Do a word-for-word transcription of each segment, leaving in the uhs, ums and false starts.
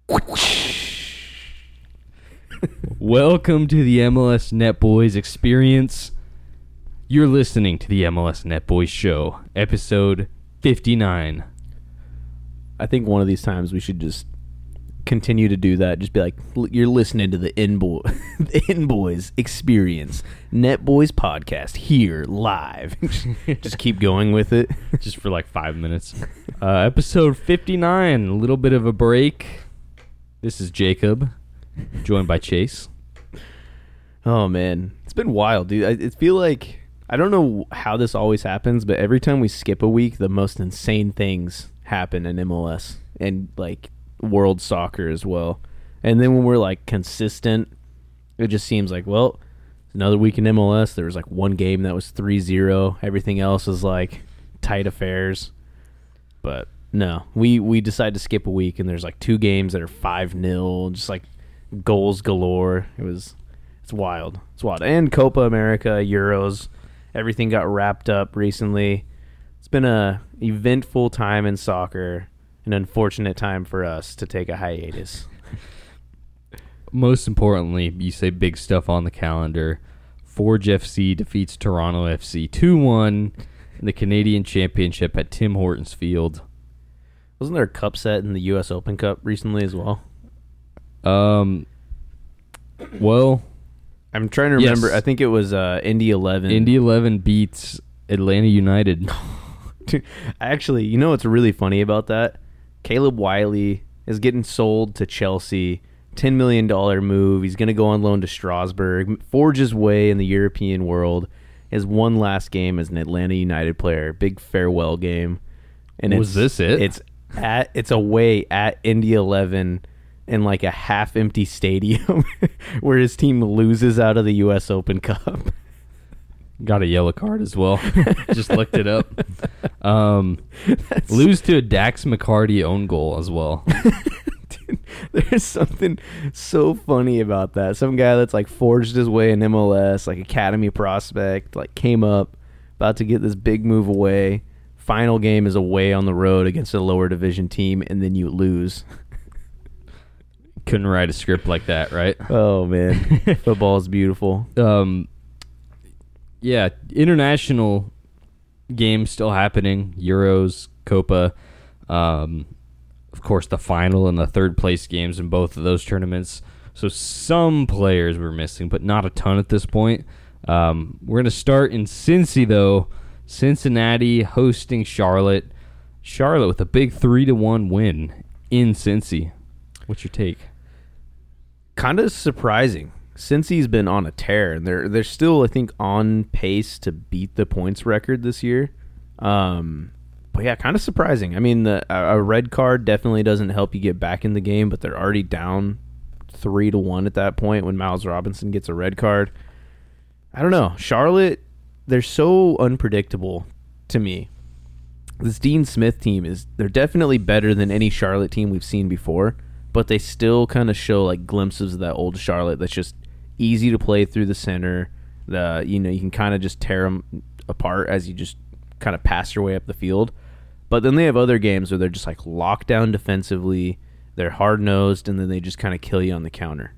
Welcome to the M L S Net Boys experience. You're listening to the M L S Net Boys show, episode fifty-nine. I think one of these times we should just continue to do that. Just be like, you're listening to the N Boy, the N Boys experience, Net Boys podcast here live. Just keep going with it, just for like five minutes. Uh, episode fifty-nine, a little bit of a break. This is Jacob, joined by Chase. Oh man, it's been wild, dude. I it feel like I don't know how this always happens, but every time we skip a week, the most insane things happen in M L S and like world soccer as well. And then when we're like consistent, it just seems like, well, another week in M L S, there was like one game that was three zero. Everything else is like tight affairs. But no, we we decide to skip a week, and there's like two games that are five nil, just like goals galore. It was it's wild. It's wild. And Copa America, Euros, everything got wrapped up recently. It's been a eventful time in soccer. An unfortunate time for us to take a hiatus. Most importantly, you say big stuff on the calendar. Forge F C defeats Toronto F C two one in the Canadian Championship at Tim Hortons Field. Wasn't there a cup set in the U S Open Cup recently as well? Um, well, I'm trying to remember. Yes. I think it was uh, Indy eleven. Indy eleven beats Atlanta United. Dude, actually, you know what's really funny about that? Caleb Wiley is getting sold to Chelsea. ten million dollars move. He's going to go on loan to Strasbourg. Forge his way in the European world. His one last game as an Atlanta United player. Big farewell game. And Was it's, this it? It's at it's away at Indy eleven in like a half-empty stadium where his team loses out of the U S Open Cup. Got a yellow card as well. Just looked it up. Um, lose to a Dax McCarty own goal as well. Dude, there's something so funny about that. Some guy that's like forged his way in M L S, like academy prospect, like came up, about to get this big move away. Final game is away on the road against a lower division team, and then you lose. Couldn't write a script like that, right? Oh, man. Football is beautiful. Um, yeah, international games still happening. Euros, Copa. Um, of course, the final and the third place games in both of those tournaments. So some players were missing, but not a ton at this point. Um, we're going to start in Cincy, though. Cincinnati hosting Charlotte. Charlotte with a big three to one win in Cincy. What's your take? Kind of surprising. Cincy's been on a tear, and they're they're still, I think, on pace to beat the points record this year. Um, but yeah, kind of surprising. I mean, the, a, a red card definitely doesn't help you get back in the game, but they're already down three to one at that point when Miles Robinson gets a red card. I don't know. Charlotte, they're so unpredictable to me. This Dean Smith team is they're definitely better than any Charlotte team we've seen before, but they still kind of show like glimpses of that old Charlotte that's just easy to play through the center. The you know you can kind of just tear them apart as you just kind of pass your way up the field. But then they have other games where they're just like locked down defensively. They're hard nosed, and then they just kind of kill you on the counter.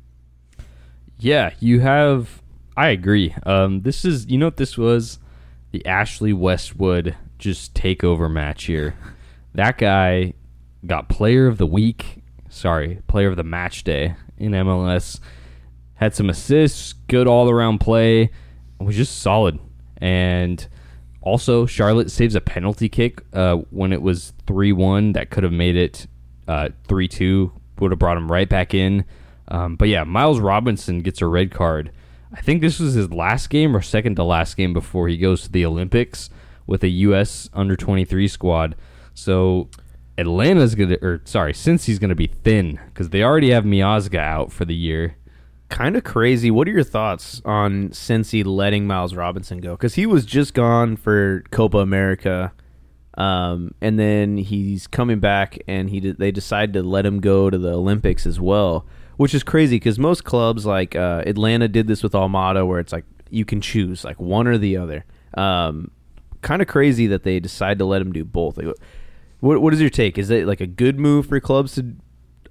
Yeah, you have. I agree. Um, this is you know what this was, the Ashley Westwood just takeover match here. That guy got Player of the Week. Sorry, Player of the Match Day in M L S. Had some assists, good all-around play, was just solid. And also, Charlotte saves a penalty kick uh, when it was three one. That could have made it uh, three two, would have brought him right back in. Um, but yeah, Miles Robinson gets a red card. I think this was his last game or second to last game before he goes to the Olympics with a U S under twenty-three squad. So Atlanta's going to, or sorry, Cincy's going to be thin because they already have Miazga out for the year. Kind of crazy. What are your thoughts on Cincy letting Miles Robinson go? Because he was just gone for Copa America, um, and then he's coming back, and he de- they decided to let him go to the Olympics as well, which is crazy because most clubs like uh, Atlanta did this with Almada, where it's like you can choose like one or the other. Um, kind of crazy that they decide to let him do both. Like, what what is your take? Is it like a good move for clubs to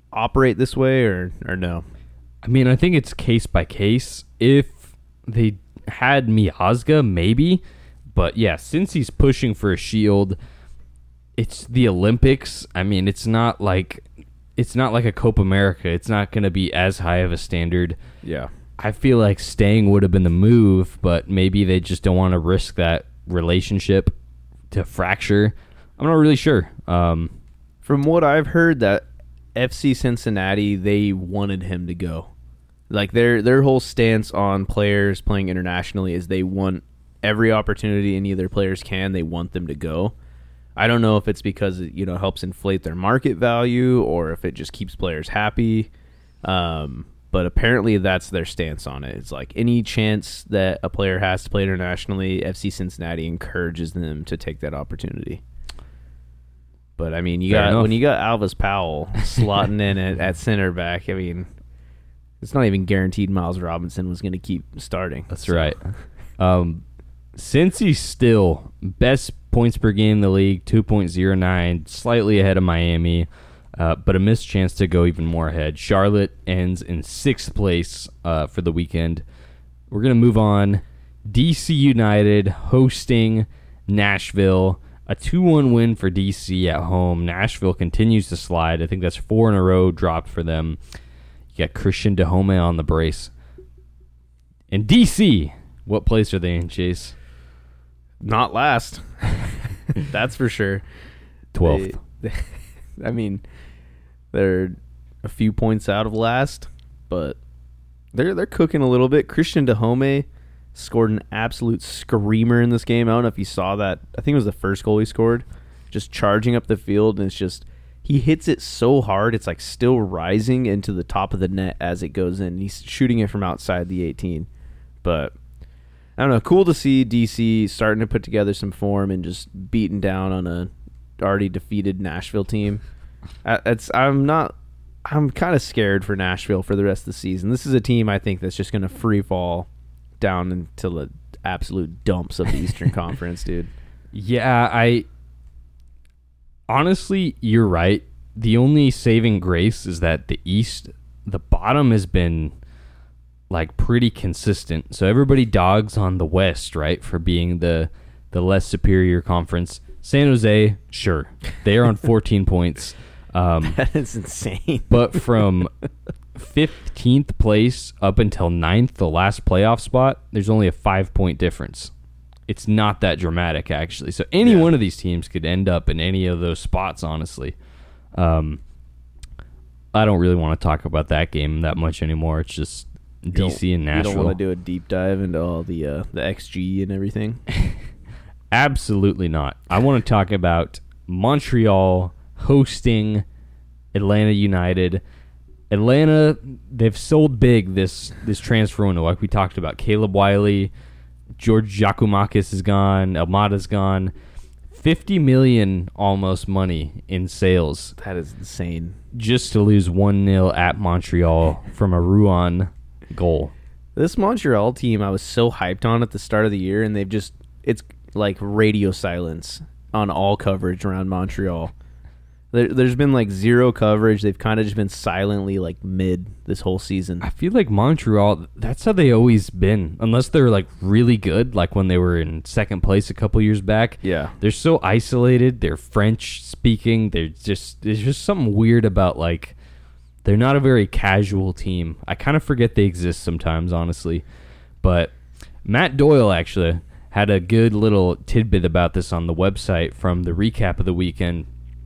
operate this way or or no? I mean, I think it's case by case. If they had Miazga, maybe. But yeah, since he's pushing for a shield, it's the Olympics. I mean, it's not like it's not like a Copa America. It's not going to be as high of a standard. Yeah. I feel like staying would have been the move, but maybe they just don't want to risk that relationship to fracture. I'm not really sure. Um, From what I've heard, that F C Cincinnati, they wanted him to go. Like their their whole stance on players playing internationally is they want every opportunity any of their players can. They want them to go. I don't know if it's because it, you know, helps inflate their market value or if it just keeps players happy. Um, but apparently that's their stance on it. It's like any chance that a player has to play internationally, F C Cincinnati encourages them to take that opportunity. But I mean, you Fair got enough. when you got Alvis Powell slotting in at, at center back. I mean, it's not even guaranteed Miles Robinson was going to keep starting. That's So, right. Um, Cincy's still best points per game in the league, two point oh nine, slightly ahead of Miami, uh, but a missed chance to go even more ahead. Charlotte ends in sixth place uh, for the weekend. We're going to move on. D C United hosting Nashville. A two one win for D C at home. Nashville continues to slide. I think that's four in a row dropped for them. You got Christian Dahome on the brace. And D C, what place are they in, Chase? Not last. That's for sure. twelfth. They- I mean, they're a few points out of last, but they're they're cooking a little bit. Christian Dahome scored an absolute screamer in this game. I don't know if you saw that. I think it was the first goal he scored. Just charging up the field, and it's just he hits it so hard, it's like still rising into the top of the net as it goes in. He's shooting it from outside the eighteen. But I don't know, cool to see D C starting to put together some form and just beating down on a already defeated Nashville team. I- It's I'm not I'm kind of scared for Nashville for the rest of the season. This is a team I think that's just going to free fall down into the absolute dumps of the Eastern Conference, dude. Yeah, I honestly, you're right. The only saving grace is that the East, the bottom has been like pretty consistent. So everybody dogs on the West, right, for being the the less superior conference. San Jose, sure, they are on fourteen points. Um, That is insane. but from fifteenth place up until ninth, the last playoff spot, there's only a five-point difference. It's not that dramatic, actually. So any Yeah. one of these teams could end up in any of those spots, honestly. Um, I don't really want to talk about that game that much anymore. It's just You D C and don't- Nashville. You don't want to do a deep dive into all the uh, the X G and everything? Absolutely not. I want to talk about Montreal hosting Atlanta United. Atlanta, they've sold big this this transfer window, like we talked about. Caleb Wiley, George Giacomakis is gone, Almada's gone. fifty million dollars almost money in sales That is insane. just to lose one nil at Montreal from a Ruan goal. This Montreal team I was so hyped on at the start of the year, and they've just, it's like radio silence on all coverage around Montreal. There, there's been like zero coverage. They've kind of just been silently like mid this whole season. I feel like Montreal, that's how they always been. Unless they're like really good, like when they were in second place a couple years back. Yeah. They're so isolated. They're French speaking. They're just, there's just something weird about like, they're not a very casual team. I kind of forget they exist sometimes, honestly. But Matt Doyle actually had a good little tidbit about this on the website from the recap of the weekend.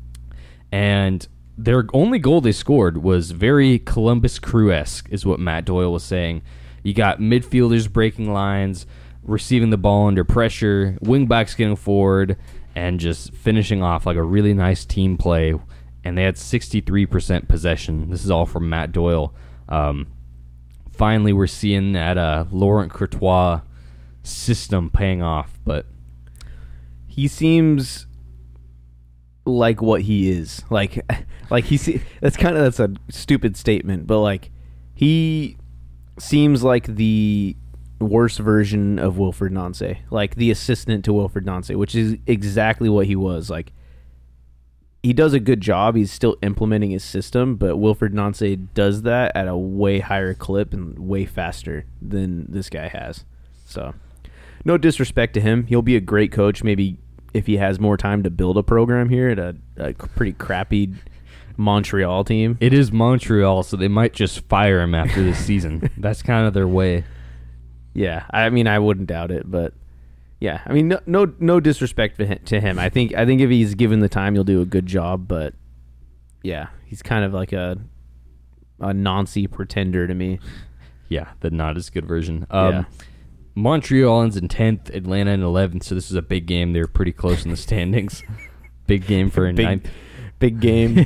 And their only goal they scored was very Columbus Crew-esque, is what Matt Doyle was saying. You got midfielders breaking lines, receiving the ball under pressure, wingbacks getting forward, and just finishing off like a really nice team play. And they had sixty-three percent possession. This is all from Matt Doyle. Um, finally, we're seeing that uh, Laurent Courtois system paying off. But He seems like what he is. Like, like he see, that's kind of that's a stupid statement, but like he seems like the worst version of Wilfred Nancy, like the assistant to Wilfred Nancy, which is exactly what he was. Like he does a good job. He's still implementing his system, but Wilfred Nancy does that at a way higher clip and way faster than this guy has. So, no disrespect to him. He'll be a great coach. Maybe if he has more time to build a program here at a, a pretty crappy Montreal team. It is Montreal, so they might just fire him after this season. That's kind of their way. Yeah, I mean, I wouldn't doubt it, but yeah, I mean, no, no, no disrespect to him. I think, I think if he's given the time, he'll do a good job. But yeah, he's kind of like a a Nancy pretender to me. Yeah, the not as good version. Um, Yeah. Montreal ends in tenth, Atlanta in eleventh, so this is a big game. They're pretty close in the standings. Big game for a Big- ninth. Big game.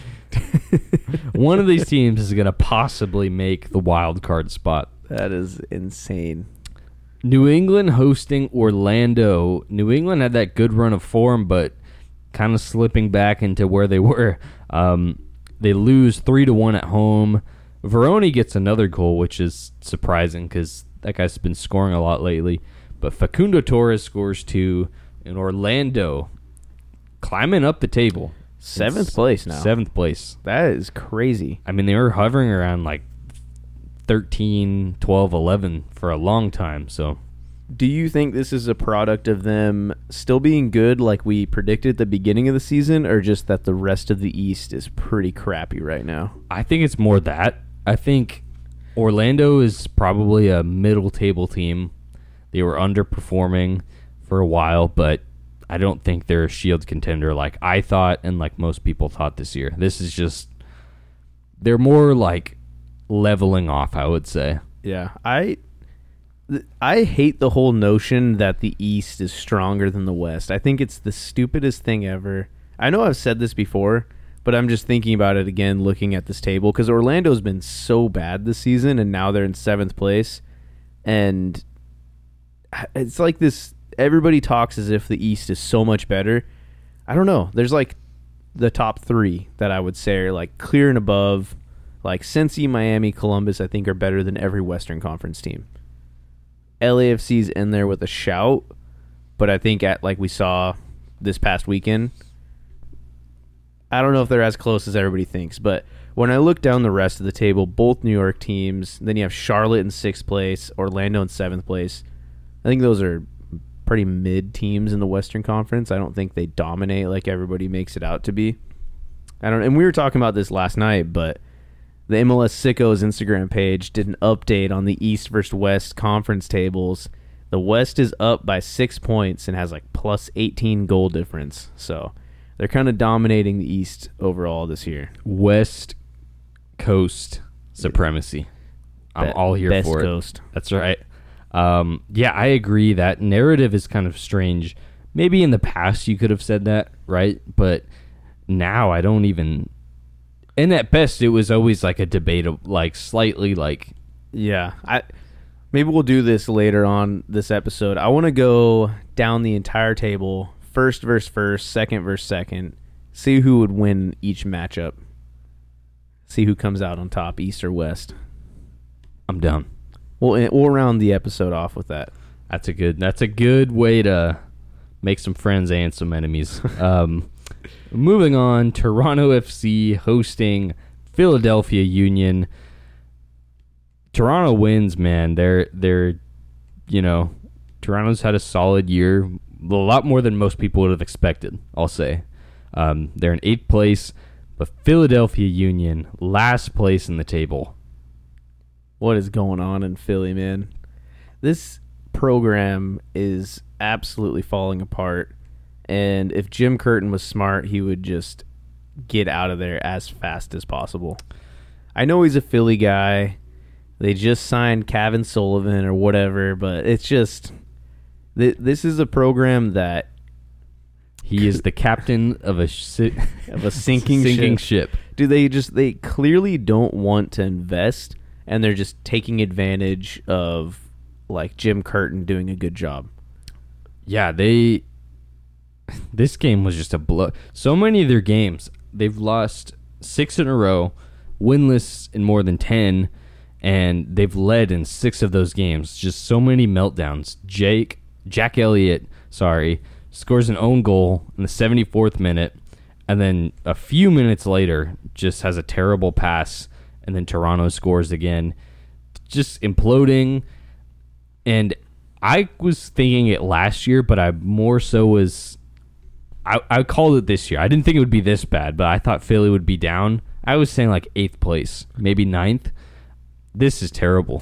One of these teams is going to possibly make the wild card spot. That is insane. New England hosting Orlando. New England had that good run of form, but kind of slipping back into where they were. Um, they lose three to one at home. Veroni gets another goal, which is surprising because that guy's been scoring a lot lately. But Facundo Torres scores two, and Orlando climbing up the table. Seventh It's place now. Seventh place. That is crazy. I mean, they were hovering around like thirteen, twelve, eleven for a long time. So, Do you think this is a product of them still being good like we predicted at the beginning of the season, or just that the rest of the East is pretty crappy right now? I think it's more that. I think Orlando is probably a middle table team. They were underperforming for a while, but I don't think they're a Shield contender like I thought and like most people thought this year. This is just, they're more like leveling off, I would say. Yeah, I th- I hate the whole notion that the East is stronger than the West. I think it's the stupidest thing ever. I know I've said this before, but I'm just thinking about it again looking at this table because Orlando's been so bad this season and now they're in seventh place. And it's like this, everybody talks as if the East is so much better. I don't know. There's like the top three that I would say are like clear and above. Like Cincy, Miami, Columbus, I think are better than every Western Conference team. L A F C's in there with a shout, but I think at like we saw this past weekend, I don't know if they're as close as everybody thinks. But when I look down the rest of the table, both New York teams, then you have Charlotte in sixth place, Orlando in seventh place. I think those are pretty mid teams in the Western Conference. I don't think they dominate like everybody makes it out to be. I don't, and we were talking about this last night, but the M L S Sickos Instagram page did an update on the East versus West conference tables. The West is up by six points and has like plus eighteen goal difference. So they're kind of dominating the East overall this year. West Coast supremacy. I'm Be- all here Best for it. Coast. That's right. Um, yeah, I agree. That narrative is kind of strange. Maybe in the past you could have said that, right? But now I don't even. And at best, it was always like a debate of like slightly like. Yeah, I maybe we'll do this later on this episode. I want to go down the entire table, first versus first, second versus second, see who would win each matchup, see who comes out on top, East or West. I'm down. We'll we'll round the episode off with that. That's a good. That's a good way to make some friends and some enemies. um, moving on, Toronto F C hosting Philadelphia Union. Toronto wins, man. They're they're, you know, Toronto's had a solid year, a lot more than most people would have expected. I'll say, um, they're in eighth place, but Philadelphia Union last place in the table. What is going on in Philly, man? This program is absolutely falling apart. And if Jim Curtin was smart, he would just get out of there as fast as possible. I know he's a Philly guy. They just signed Kevin Sullivan or whatever, but it's just th- this is a program that He is the captain of a si- of a sinking, sinking ship. ship. Do they just they clearly don't want to invest, and they're just taking advantage of like Jim Curtin doing a good job. Yeah, they. This game was just a blow. So many of their games, they've lost six in a row, winless in more than ten, and they've led in six of those games. Just so many meltdowns. Jake, Jack Elliott, sorry, scores an own goal in the seventy-fourth minute. and then a few minutes later just has a terrible pass, and then Toronto scores again, just imploding. And I was thinking it last year, but I more so was I, I called it this year. I didn't think it would be this bad, but I thought Philly would be down. I was saying like eighth place, maybe ninth. This is terrible.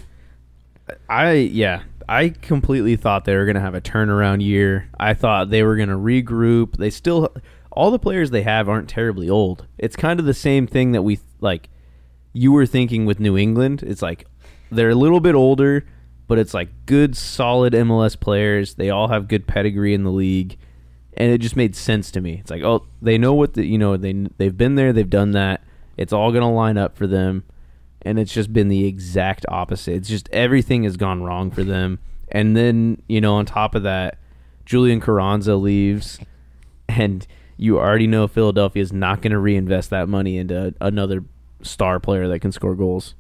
I yeah, I completely thought they were going to have a turnaround year. I thought they were going to regroup. They still all the players they have aren't terribly old. It's kind of the same thing that we like you were thinking with New England. It's like they're a little bit older, but it's like good, solid M L S players. They all have good pedigree in the league, and it just made sense to me. It's like, oh, they know what the you know they they've been there, they've done that. It's all going to line up for them, and it's just been the exact opposite. It's just everything has gone wrong for them. And then you know, on top of that, Julian Carranza leaves, and you already know Philadelphia is not going to reinvest that money into another star player that can score goals.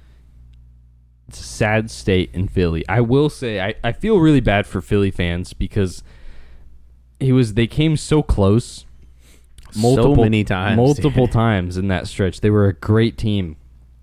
It's a sad state in Philly. I will say I, I feel really bad for Philly fans because he was they came so close multiple so many times. Multiple times in that stretch. They were a great team.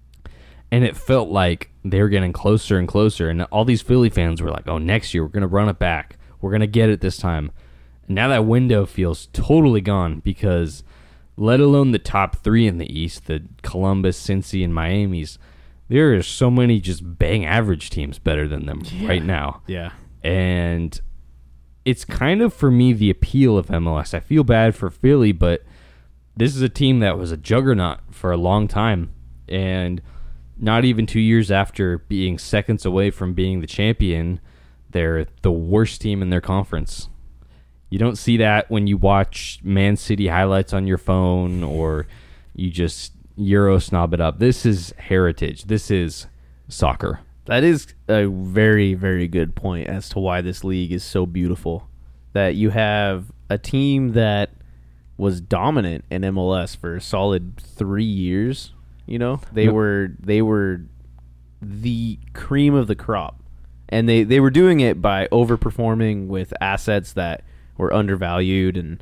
And it felt like they were getting closer and closer. And all these Philly fans were like, oh, next year we're going to run it back. We're going to get it this time. And now that window feels totally gone because let alone the top three in the East, the Columbus, Cincy, and Miami's, there are so many just bang average teams better than them yeah. right now. Yeah. And it's kind of, for me, the appeal of M L S. I feel bad for Philly, but this is a team that was a juggernaut for a long time. And not even two years after being seconds away from being the champion, they're the worst team in their conference. You don't see that when you watch Man City highlights on your phone or you just Euro snob it up. This is heritage. This is soccer. That is a very, very good point as to why this league is so beautiful. That you have a team that was dominant in M L S for a solid three years. You know, they Yep. were they were the cream of the crop, and they, they were doing it by overperforming with assets that were undervalued, and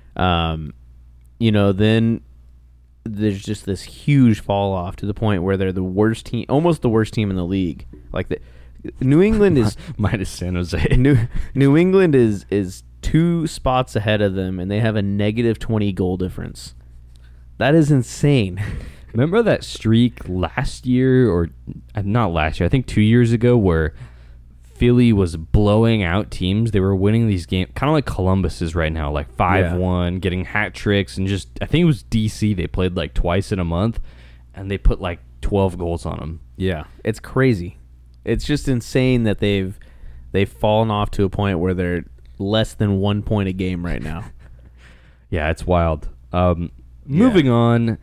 um, you know, then there's just this huge fall off to the point where they're the worst team, almost the worst team in the league. Like the New England is minus San Jose. New New England is is two spots ahead of them, and they have a negative twenty goal difference. That is insane. Remember that streak last year, or uh, not last year, I think two years ago, where Philly was blowing out teams? They were winning these games, kind of like Columbus is right now, like five one, yeah. getting hat tricks, and just, I think it was D C, they played like twice in a month, and they put like twelve goals on them. Yeah, it's crazy. It's just insane that they've they've fallen off to a point where they're less than one point a game right now. Yeah, it's wild. Um, moving yeah. on,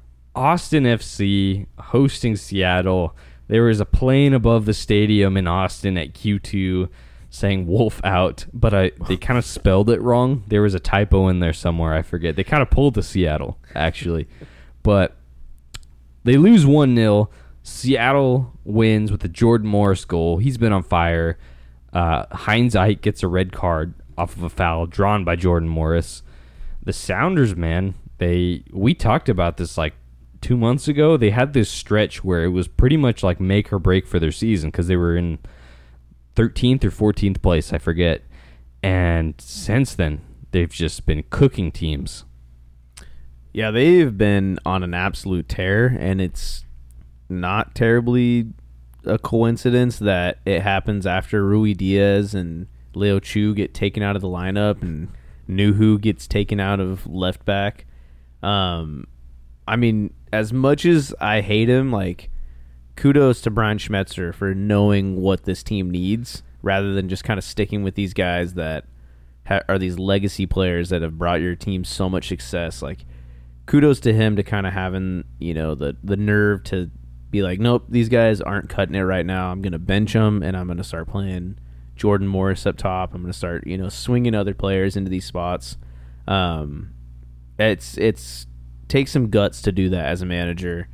Austin F C hosting Seattle. There was a plane above the stadium in Austin at Q two saying Wolf out, but I they kind of spelled it wrong. There was a typo in there somewhere, I forget. They kind of pulled the Seattle, actually. But they lose one nil. Seattle wins with the Jordan Morris goal. He's been on fire. Uh, Heinz Ike gets a red card off of a foul drawn by Jordan Morris. The Sounders, man, they we talked about this like two months ago. They had this stretch where it was pretty much like make or break for their season because they were in thirteenth or fourteenth place, I forget. And since then, they've just been cooking teams. Yeah, they've been on an absolute tear, and it's not terribly a coincidence that it happens after Rui Diaz and Leo Chu get taken out of the lineup and Nuhu gets taken out of left back. Um, I mean, as much as I hate him, like, kudos to Brian Schmetzer for knowing what this team needs rather than just kind of sticking with these guys that ha- are these legacy players that have brought your team so much success. Like, kudos to him to kind of having, you know, the, the nerve to be like, nope, these guys aren't cutting it right now. I'm going to bench them, and I'm going to start playing Jordan Morris up top. I'm going to start, you know, swinging other players into these spots. Um, it's it's takes some guts to do that as a manager.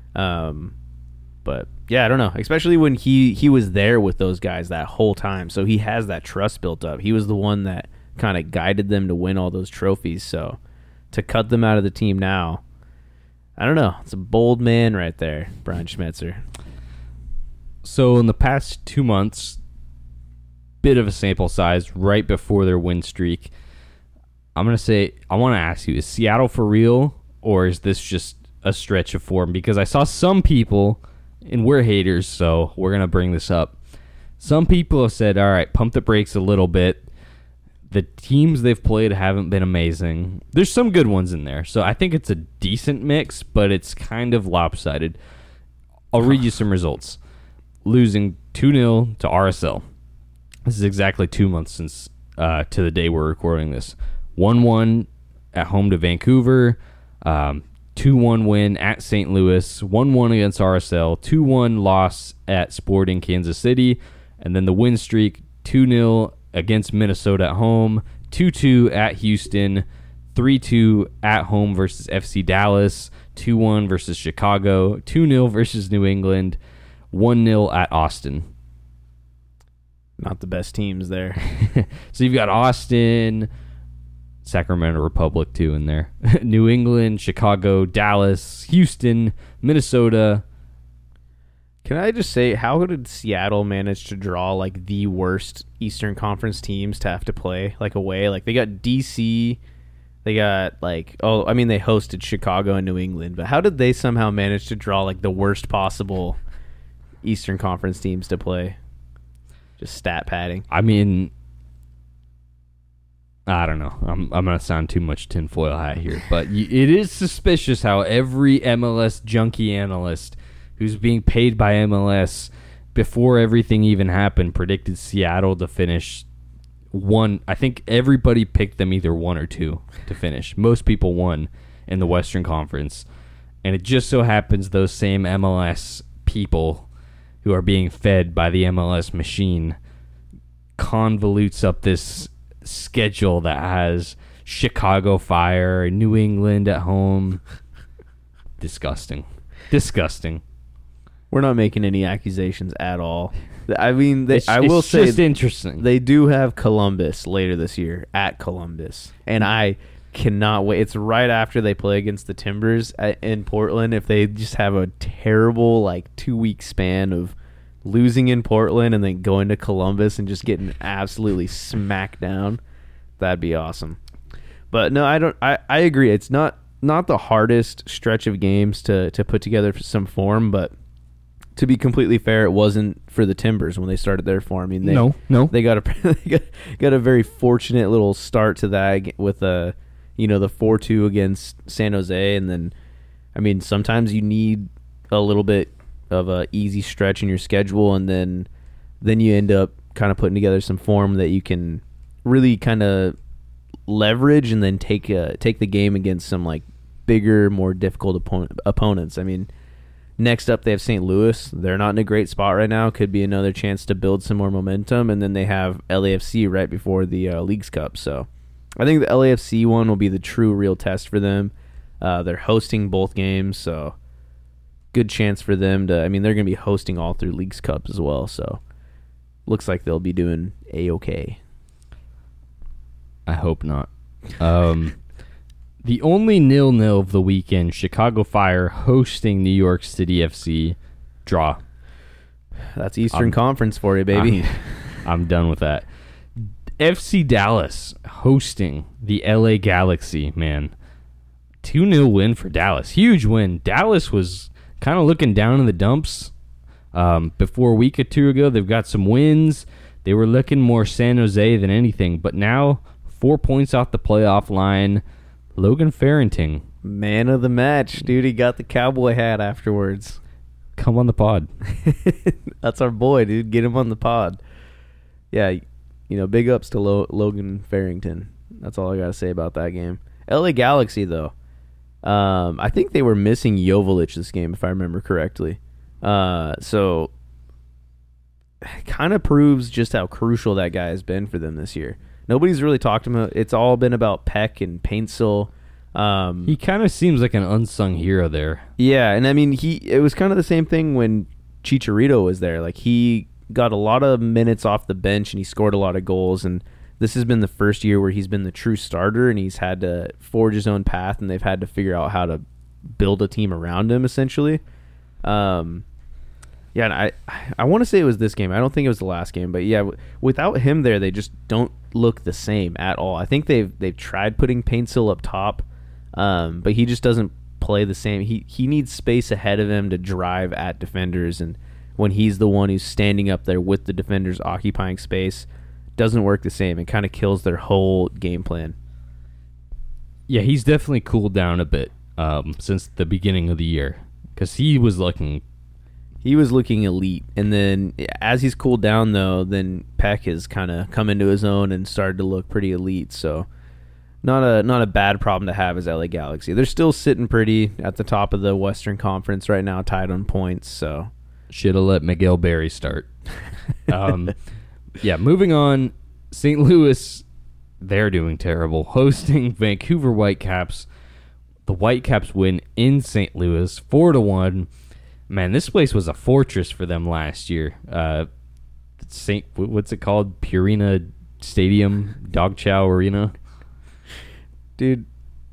Um, but, yeah, I don't know. Especially when he, he was there with those guys that whole time. So he has that trust built up. He was the one that kind of guided them to win all those trophies. So to cut them out of the team now. I don't know. It's a bold man right there, Brian Schmetzer. So in the past two months, bit of a sample size right before their win streak, I'm going to say, I want to ask you, is Seattle for real, or is this just a stretch of form? Because I saw some people, and we're haters, so we're going to bring this up. Some people have said, all right, pump the brakes a little bit. The teams they've played haven't been amazing. There's some good ones in there, so I think it's a decent mix, but it's kind of lopsided. I'll read you some results. Losing two nil to R S L. This is exactly two months since uh, to the day we're recording this. one one at home to Vancouver. Um, two one win at Saint Louis. one one against R S L. two one loss at Sporting Kansas City. And then the win streak, two nil against Minnesota at home, two two at Houston, three two at home versus F C Dallas, two one versus Chicago, two nil versus New England, one nil at Austin. Not the best teams there. So you've got Austin, Sacramento Republic too in there. New England, Chicago, Dallas, Houston, Minnesota. Can I just say, how did Seattle manage to draw like the worst Eastern Conference teams to have to play like away? Like they got D C, they got like oh, I mean they hosted Chicago and New England, but how did they somehow manage to draw like the worst possible Eastern Conference teams to play? Just stat padding. I mean, I don't know. I'm I'm gonna sound too much tinfoil hat here, but y- it is suspicious how every M L S junkie analyst who's being paid by M L S before everything even happened predicted Seattle to finish one. I think everybody picked them either one or two to finish. Most people won in the Western Conference, and it just so happens those same M L S people who are being fed by the M L S machine convolutes up this schedule that has Chicago Fire, New England at home. Disgusting. Disgusting. We're not making any accusations at all. I mean, they, It's, I will it's say just interesting. they do have Columbus later this year at Columbus, and I cannot wait. It's right after they play against the Timbers at, in Portland. If they just have a terrible like two week span of losing in Portland and then going to Columbus and just getting absolutely smacked down, that'd be awesome. But no, I don't. I, I agree. It's not not the hardest stretch of games to to put together for some form, but to be completely fair, it wasn't for the Timbers when they started their form. I mean, they, no, no, they got a they got, got a very fortunate little start to that with a you know the four two against San Jose, and then I mean sometimes you need a little bit of a easy stretch in your schedule, and then then you end up kind of putting together some form that you can really kind of leverage, and then take uh, take the game against some like bigger, more difficult opponent, opponents. I mean. Next up, they have Saint Louis. They're not in a great spot right now. Could be another chance to build some more momentum. And then they have L A F C right before the uh, Leagues Cup. So I think the L A F C one will be the true, real test for them. Uh, they're hosting both games, so good chance for them to... I mean, they're going to be hosting all through Leagues Cup as well, so looks like they'll be doing A-okay. I hope not. Um... The only nil-nil of the weekend, Chicago Fire hosting New York City F C, draw. That's Eastern I'm, Conference for you, baby. I'm, I'm done with that. F C Dallas hosting the L A Galaxy, man. two nil win for Dallas. Huge win. Dallas was kind of looking down in the dumps um, before a week or two ago. They've got some wins. They were looking more San Jose than anything, but now four points off the playoff line. Logan Farrington. Man of the match, dude. He got the cowboy hat afterwards. Come on the pod. That's our boy, dude. Get him on the pod. Yeah, you know, big ups to Lo- Logan Farrington. That's all I got to say about that game. L A Galaxy, though. Um, I think they were missing Joveljic this game, if I remember correctly. Uh, so, kind of proves just how crucial that guy has been for them this year. Nobody's really talked to him. It's all been about Peck and Paintsel. Um, he kind of seems like an unsung hero there. Yeah, and I mean, he it was kind of the same thing when Chicharito was there. Like, he got a lot of minutes off the bench, and he scored a lot of goals. And this has been the first year where he's been the true starter, and he's had to forge his own path, and they've had to figure out how to build a team around him, essentially. Um, yeah, and I, I want to say it was this game. I don't think it was the last game, but yeah, w- without him there, they just don't look the same at all. I think they've they've tried putting Paintsill up top, um, but he just doesn't play the same. He he needs space ahead of him to drive at defenders, and when he's the one who's standing up there with the defenders occupying space, doesn't work the same. It kind of kills their whole game plan. Yeah, he's definitely cooled down a bit um, since the beginning of the year because he was looking. He was looking elite, and then as he's cooled down, though, then Peck has kind of come into his own and started to look pretty elite. So, not a not a bad problem to have as L A Galaxy. They're still sitting pretty at the top of the Western Conference right now, tied on points. So, should have let Miguel Berry start. um, yeah, moving on. Saint Louis, they're doing terrible, hosting Vancouver Whitecaps. The Whitecaps win in Saint Louis, four to one. Man, this place was a fortress for them last year. Uh, Saint, what's it called? Purina Stadium, Dog Chow Arena. Dude,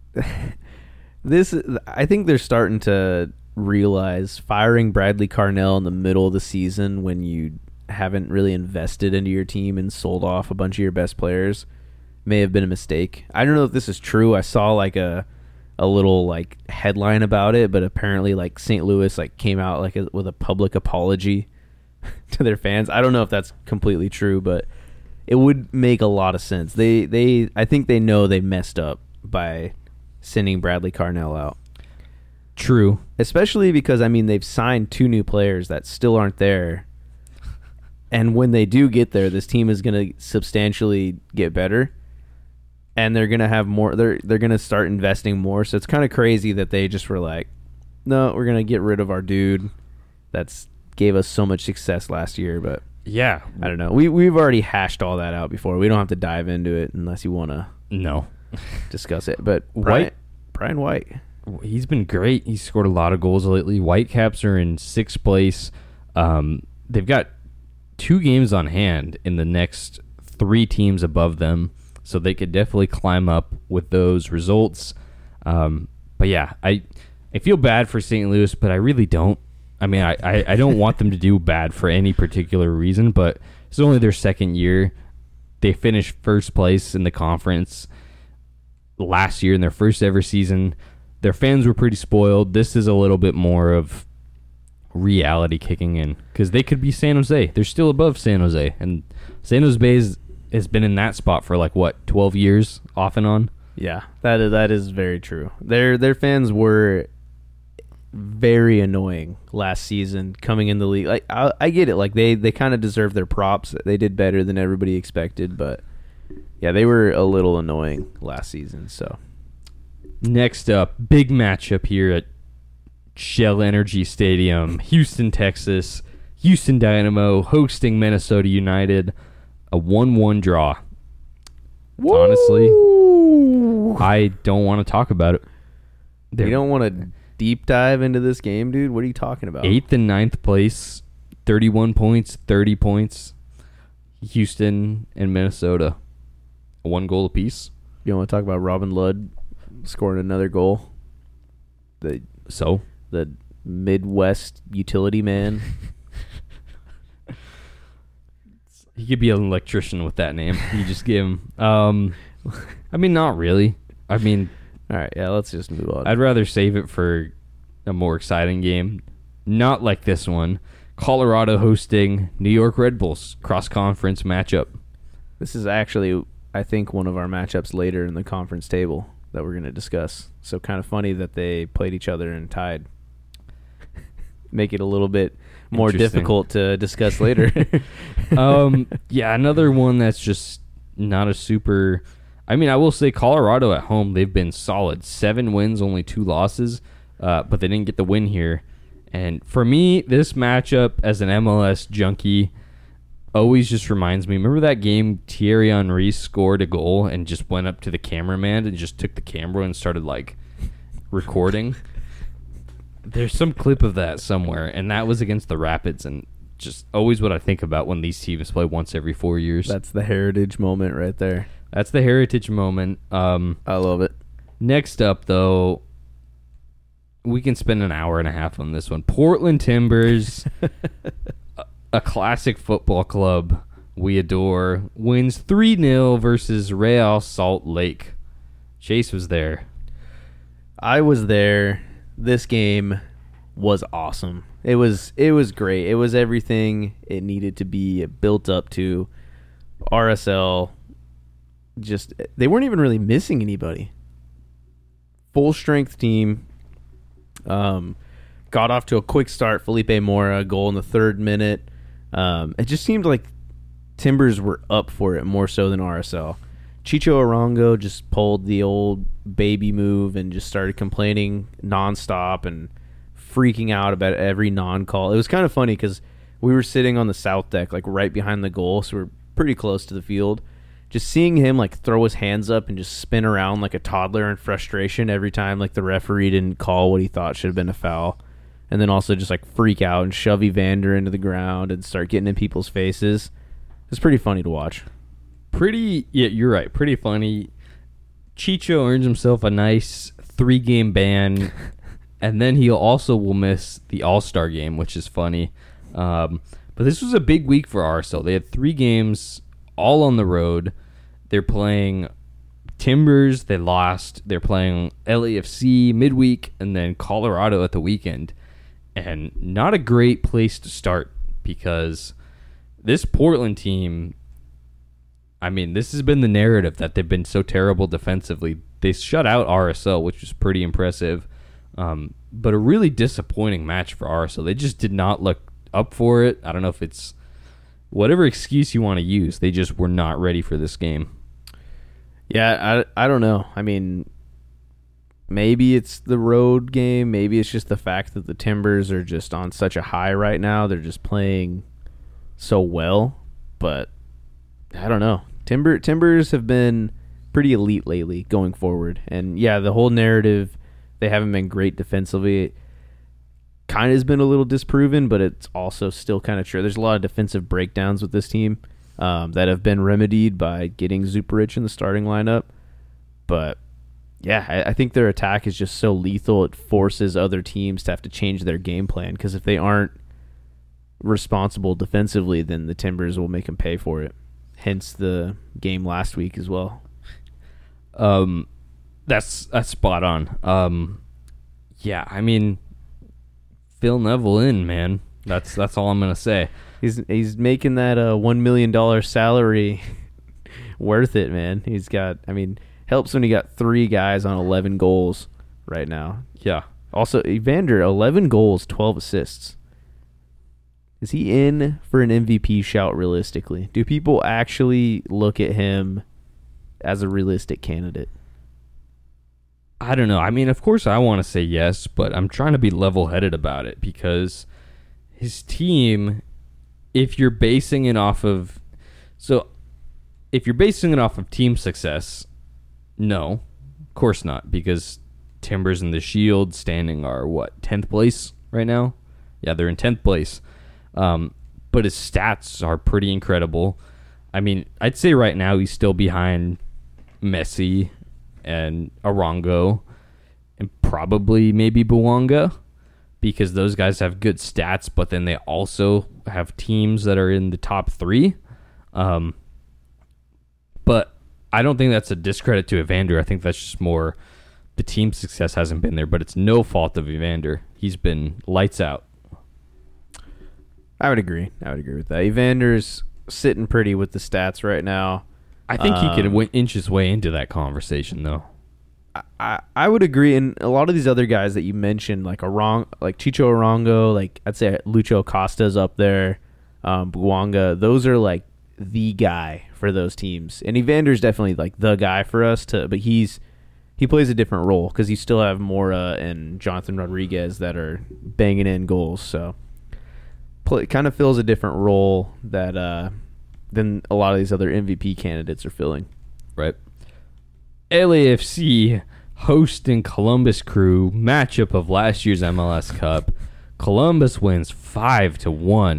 this I think they're starting to realize firing Bradley Carnell in the middle of the season when you haven't really invested into your team and sold off a bunch of your best players may have been a mistake. I don't know if this is true. I saw like a. a little like headline about it, but apparently like Saint Louis like came out like a, with a public apology to their fans. I don't know if that's completely true, but it would make a lot of sense. They they I think they know they messed up by sending Bradley Carnell out. True, especially because I mean they've signed two new players that still aren't there, and when they do get there, this team is going to substantially get better. And they're gonna have more. They're they're gonna start investing more. So it's kind of crazy that they just were like, "No, we're gonna get rid of our dude that's gave us so much success last year." But yeah, I don't know. We we've already hashed all that out before. We don't have to dive into it unless you want to. No, discuss it. But White, Brian, Brian White, he's been great. He's scored a lot of goals lately. Whitecaps are in sixth place. Um, they've got two games on hand in the next three teams above them. So they could definitely climb up with those results. Um, but yeah, I I feel bad for Saint Louis, but I really don't. I mean, I, I, I don't want them to do bad for any particular reason, but it's only their second year. They finished first place in the conference last year in their first ever season. Their fans were pretty spoiled. This is a little bit more of reality kicking in because they could be San Jose. They're still above San Jose, and San Jose is has been in that spot for like what twelve years off and on. Yeah, that is that is very true. Their their fans were very annoying last season coming in the league. Like I, I get it, like they they kind of deserve their props. They did better than everybody expected, but yeah, they were a little annoying last season. So next up, big matchup here at Shell Energy Stadium, Houston, Texas. Houston Dynamo hosting Minnesota United. A one one draw. Woo! Honestly, I don't want to talk about it. They're, you don't want to deep dive into this game, dude? What are you talking about? Eighth and ninth place, thirty-one points, thirty points. Houston and Minnesota, one goal apiece. You want to talk about Robin Ludd scoring another goal? The so the Midwest utility man. He could be an electrician with that name. You just give him. Um, I mean, not really. I mean, all right, yeah. Let's just move on. I'd rather save it for a more exciting game. Not like this one. Colorado hosting New York Red Bulls cross-conference matchup. This is actually, I think, one of our matchups later in the conference table that we're going to discuss. So kind of funny that they played each other and tied. Make it a little bit more difficult to discuss later. um, yeah, another one that's just not a super... I mean, I will say Colorado at home, they've been solid. Seven wins, only two losses, uh, but they didn't get the win here. And for me, this matchup as an M L S junkie always just reminds me, remember that game Thierry Henry scored a goal and just went up to the cameraman and just took the camera and started, like, recording? There's some clip of that somewhere, and that was against the Rapids, and just always what I think about when these teams play once every four years. That's the heritage moment right there. That's the heritage moment. Um, I love it. Next up, though, we can spend an hour and a half on this one. Portland Timbers, a, a classic football club we adore, wins three nil versus Real Salt Lake. Chase was there. I was there. This game was awesome. It was it was great. It was everything it needed to be built up to. R S L, just they weren't even really missing anybody. Full strength team. Um, got off to a quick start. Felipe Mora goal in the third minute. Um, it just seemed like Timbers were up for it more so than R S L. Chicho Arango just pulled the old baby move and just started complaining nonstop and freaking out about every non-call. It was kind of funny because we were sitting on the south deck, like right behind the goal, so we're pretty close to the field. Just seeing him like throw his hands up and just spin around like a toddler in frustration every time like the referee didn't call what he thought should have been a foul. And then also just like freak out and shove Evander into the ground and start getting in people's faces. It's pretty funny to watch. Pretty, yeah, you're right. Pretty funny. Chicho earns himself a nice three-game ban, and then he also will miss the All-Star game, which is funny. Um, but this was a big week for R S L. They had three games all on the road. They're playing Timbers. They lost. They're playing L A F C midweek, and then Colorado at the weekend. And not a great place to start because this Portland team, I mean, this has been the narrative that they've been so terrible defensively. They shut out R S L, which was pretty impressive, um, but a really disappointing match for R S L. They just did not look up for it. I don't know if it's whatever excuse you want to use. They just were not ready for this game. Yeah, I, I don't know. I mean, maybe it's the road game. Maybe it's just the fact that the Timbers are just on such a high right now. They're just playing so well, but I don't know. Timber Timbers have been pretty elite lately going forward. And yeah, the whole narrative, they haven't been great defensively, kind of has been a little disproven, but it's also still kind of true. There's a lot of defensive breakdowns with this team um, that have been remedied by getting Zuparich in the starting lineup. But yeah, I, I think their attack is just so lethal, it forces other teams to have to change their game plan, because if they aren't responsible defensively, then the Timbers will make them pay for it. Hence the game last week as well. Um, that's that's spot on. Um, yeah, I mean, Phil Neville in, man. That's that's all I'm gonna say. He's he's making that uh one million dollar salary worth it, man. He's got. I mean, helps when he got three guys on eleven goals right now. Yeah. Also, Evander, eleven goals, twelve assists. Is he in for an M V P shout realistically? Do people actually look at him as a realistic candidate? I don't know. I mean, of course I want to say yes, but I'm trying to be level-headed about it because his team, if you're basing it off of... So, if you're basing it off of team success, no, of course not, because Timbers and the Shield standing are, what, tenth place right now? Yeah, they're in tenth place. Um, but his stats are pretty incredible. I mean, I'd say right now he's still behind Messi and Arango and probably maybe Bouanga, because those guys have good stats, but then they also have teams that are in the top three. Um, but I don't think that's a discredit to Evander. I think that's just more the team success hasn't been there, but it's no fault of Evander. He's been lights out. I would agree. I would agree with that. Evander's sitting pretty with the stats right now. I think um, he could w- inch his way into that conversation, though. I, I would agree. And a lot of these other guys that you mentioned, like Arong, like Chicho Arango, like I'd say Lucho Costa's up there, um, Bouanga, those are like the guy for those teams. And Evander's definitely like the guy for us to, but he's he plays a different role because you still have Mora and Jonathan Rodriguez that are banging in goals. So play, kind of fills a different role that uh, than a lot of these other M V P candidates are filling. Right. L A F C hosting Columbus Crew, matchup of last year's M L S Cup. Columbus wins five to one.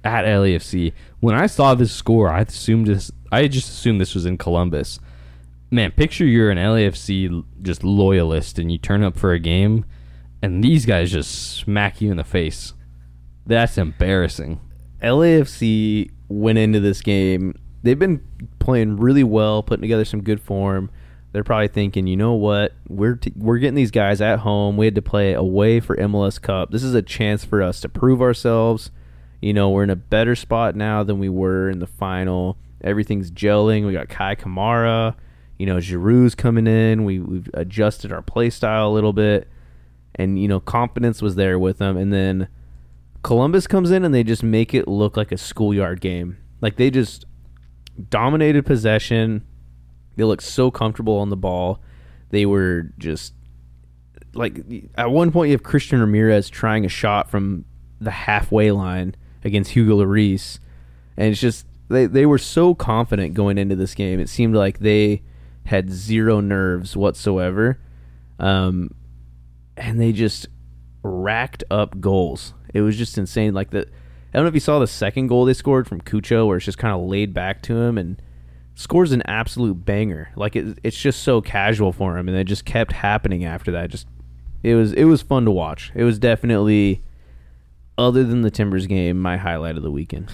at L A F C. When I saw this score, I assumed this. I just assumed this was in Columbus. Man, picture you're an L A F C just loyalist, and you turn up for a game, and these guys just smack you in the face. That's embarrassing. L A F C went into this game. They've been playing really well, putting together some good form. They're probably thinking, you know what, we're t- we're getting these guys at home. We had to play away for M L S Cup. This is a chance for us to prove ourselves. You know, we're in a better spot now than we were in the final. Everything's gelling. We got Kai Kamara. You know, Giroux's coming in. We, we've adjusted our play style a little bit. And, you know, confidence was there with them. And then Columbus comes in and they just make it look like a schoolyard game. Like, they just dominated possession. They looked so comfortable on the ball. They were just, like, at one point you have Christian Ramirez trying a shot from the halfway line against Hugo Lloris. And it's just, they, they were so confident going into this game. It seemed like they had zero nerves whatsoever. Um, and they just racked up goals. It was just insane. Like, the, I don't know if you saw the second goal they scored from Cucho, where it's just kind of laid back to him and scores an absolute banger. Like, it, it's just so casual for him, and it just kept happening after that. Just it was it was fun to watch. It was definitely, other than the Timbers game, my highlight of the weekend.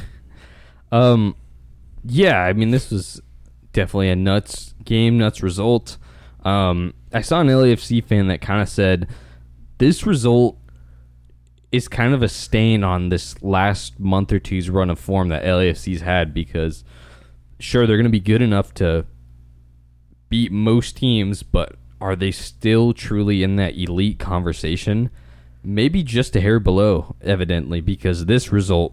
Um, yeah, I mean, this was definitely a nuts game, nuts result. Um, I saw an L A F C fan that kind of said this result is kind of a stain on this last month or two's run of form that L A F C's had, because sure, they're going to be good enough to beat most teams, but are they still truly in that elite conversation? Maybe just a hair below, evidently, because this result,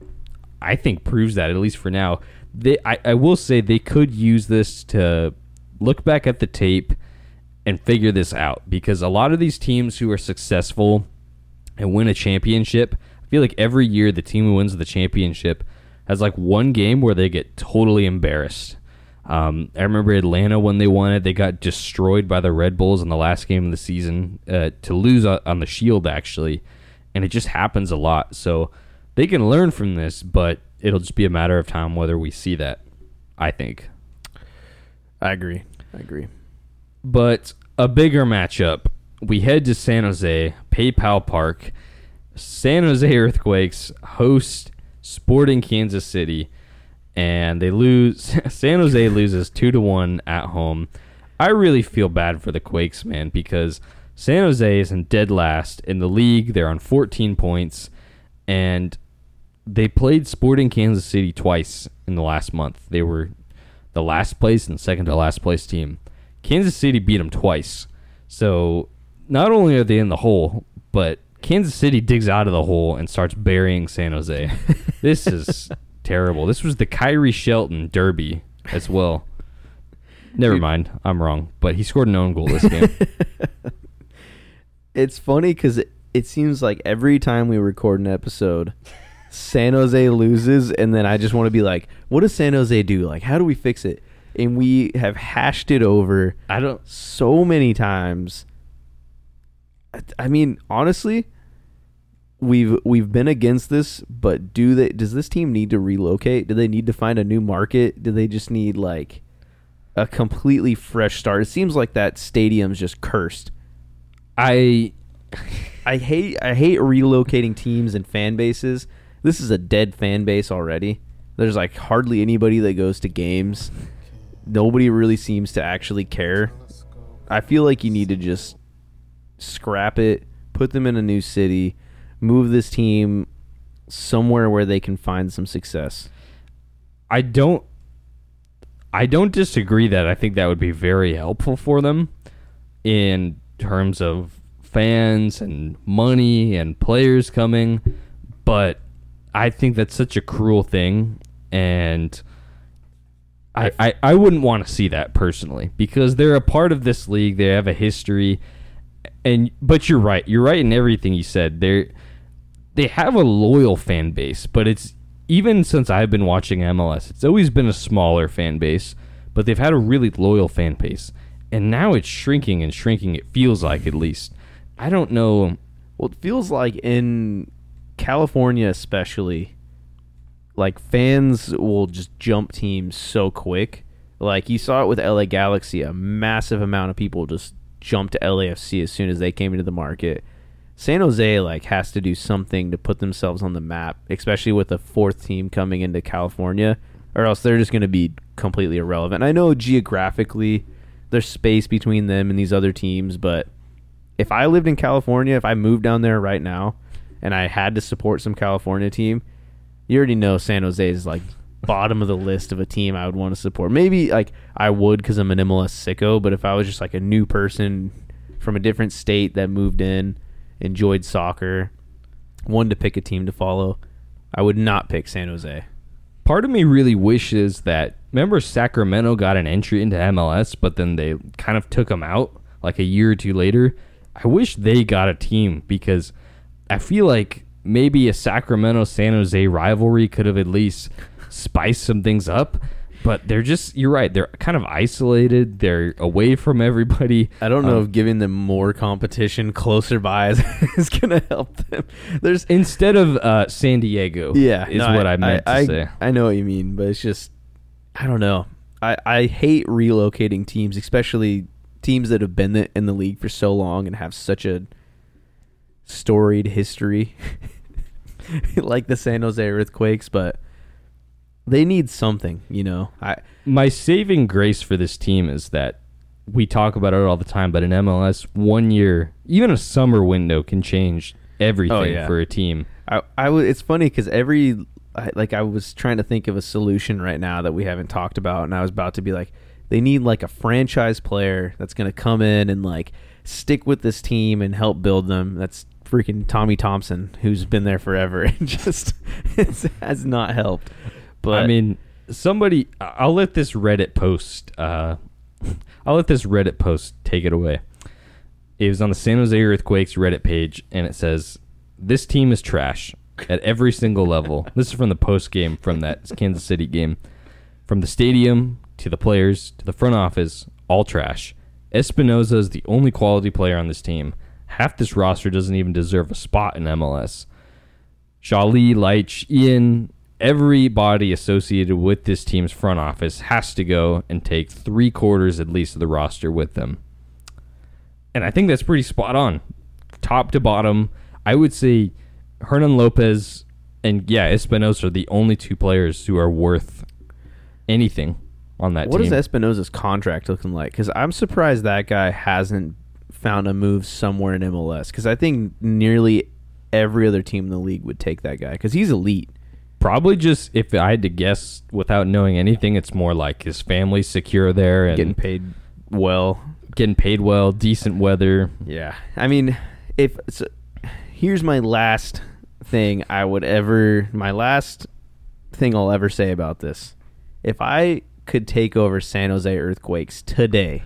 I think, proves that, at least for now. They, I, I will say they could use this to look back at the tape and figure this out, because a lot of these teams who are successful and win a championship, I feel like every year the team who wins the championship has like one game where they get totally embarrassed. Um, I remember Atlanta when they won it, they got destroyed by the Red Bulls in the last game of the season uh, to lose on the Shield, actually, and it just happens a lot. So they can learn from this, but it'll just be a matter of time whether we see that, I think. I agree. I agree. But a bigger matchup, we head to San Jose, PayPal Park. San Jose Earthquakes host Sporting Kansas City, and they lose. San Jose loses two to one at home. I really feel bad for the Quakes, man, because San Jose is in dead last in the league. They're on fourteen points, and they played Sporting Kansas City twice in the last month. They were the last place and second to last place team. Kansas City beat them twice. So not only are they in the hole, but Kansas City digs out of the hole and starts burying San Jose. This is terrible. This was the Kyrie Shelton derby as well. Never mind. I'm wrong. But he scored an own goal this game. It's funny because it, it seems like every time we record an episode, San Jose loses, and then I just want to be like, what does San Jose do? Like, how do we fix it? And we have hashed it over I don't so many times. I, I mean, honestly, we've we've been against this, but do they? Does this team need to relocate? Do they need to find a new market? Do they just need like a completely fresh start? It seems like that stadium's just cursed. I I hate I hate relocating teams and fan bases. This is a dead fan base already. There's like hardly anybody that goes to games. Nobody really seems to actually care. I feel like you need to just scrap it, put them in a new city, move this team somewhere where they can find some success. I don't I don't disagree that I think that would be very helpful for them in terms of fans and money and players coming, but I think that's such a cruel thing, and I, I, I wouldn't want to see that personally, because they're a part of this league. They have a history, and but you're right. You're right in everything you said. They they have a loyal fan base, but it's even since I've been watching M L S, it's always been a smaller fan base, but they've had a really loyal fan base, and now it's shrinking and shrinking. It feels like, at least. I don't know. Well, it feels like in California especially, like fans will just jump teams so quick. Like you saw it with L A Galaxy, a massive amount of people just jumped to L A F C as soon as they came into the market. San Jose like has to do something to put themselves on the map, especially with a fourth team coming into California, or else they're just going to be completely irrelevant. I know geographically there's space between them and these other teams, but if I lived in California, if I moved down there right now and I had to support some California team, you already know San Jose is like bottom of the list of a team I would want to support. Maybe like I would because I'm an M L S sicko, but if I was just like a new person from a different state that moved in, enjoyed soccer, wanted to pick a team to follow, I would not pick San Jose. Part of me really wishes that, remember Sacramento got an entry into M L S, but then they kind of took them out like a year or two later. I wish they got a team because I feel like maybe a Sacramento-San Jose rivalry could have at least spiced some things up. But they're just, you're right, they're kind of isolated. They're away from everybody. I don't know um, if giving them more competition closer by is, is going to help them. There's Instead of uh, San Diego, yeah, is no, what I, I meant I, to say. I know what you mean, but it's just, I don't know. I, I hate relocating teams, especially teams that have been in the league for so long and have such a storied history like the San Jose Earthquakes, but they need something, you know. I My saving grace for this team is that we talk about it all the time, but in M L S, one year, even a summer window can change everything Oh, yeah. for a team. I, I w- it's funny because every I, like I was trying to think of a solution right now that we haven't talked about, and I was about to be like, they need like a franchise player that's going to come in and like stick with this team and help build them. That's freaking Tommy Thompson, who's been there forever and just has not helped. But I mean, somebody, I'll let this Reddit post, uh, I'll let this Reddit post take it away. It was on the San Jose Earthquakes Reddit page, and it says, "This team is trash at every single level." This is from the post game from that Kansas City game. From the stadium to the players to the front office, all trash. Espinoza is the only quality player on this team. Half this roster doesn't even deserve a spot in M L S. Shali, Leitch, Ian, everybody associated with this team's front office has to go and take three quarters at least of the roster with them. And I think that's pretty spot on. Top to bottom, I would say Hernan Lopez and, yeah, Espinosa are the only two players who are worth anything on that what team. is Espinosa's contract looking like? Because I'm surprised that guy hasn't found a move somewhere in M L S. Because I think nearly every other team in the league would take that guy because he's elite. Probably just, if I had to guess without knowing anything, it's more like his family's secure there and Getting paid well. getting paid well, decent weather. Yeah. I mean, if so, here's my last thing I would ever, my last thing I'll ever say about this. If I could take over San Jose Earthquakes today,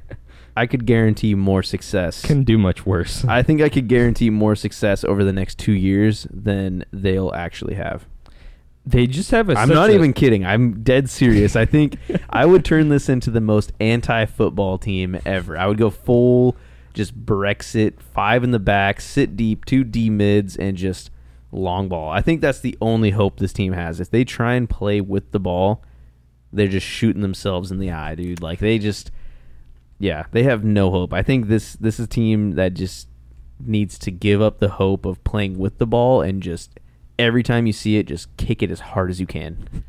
I could guarantee more success. Couldn't do much worse. I think I could guarantee more success over the next two years than they'll actually have. They just have a I'm such not a- even kidding. I'm dead serious. I think I would turn this into the most anti-football team ever. I would go full just Brexit, five in the back, sit deep, two D mids, and just long ball. I think that's the only hope this team has. If they try and play with the ball, they're just shooting themselves in the eye, dude. Like they just, yeah, they have no hope. I think this this is a team that just needs to give up the hope of playing with the ball and just every time you see it, just kick it as hard as you can.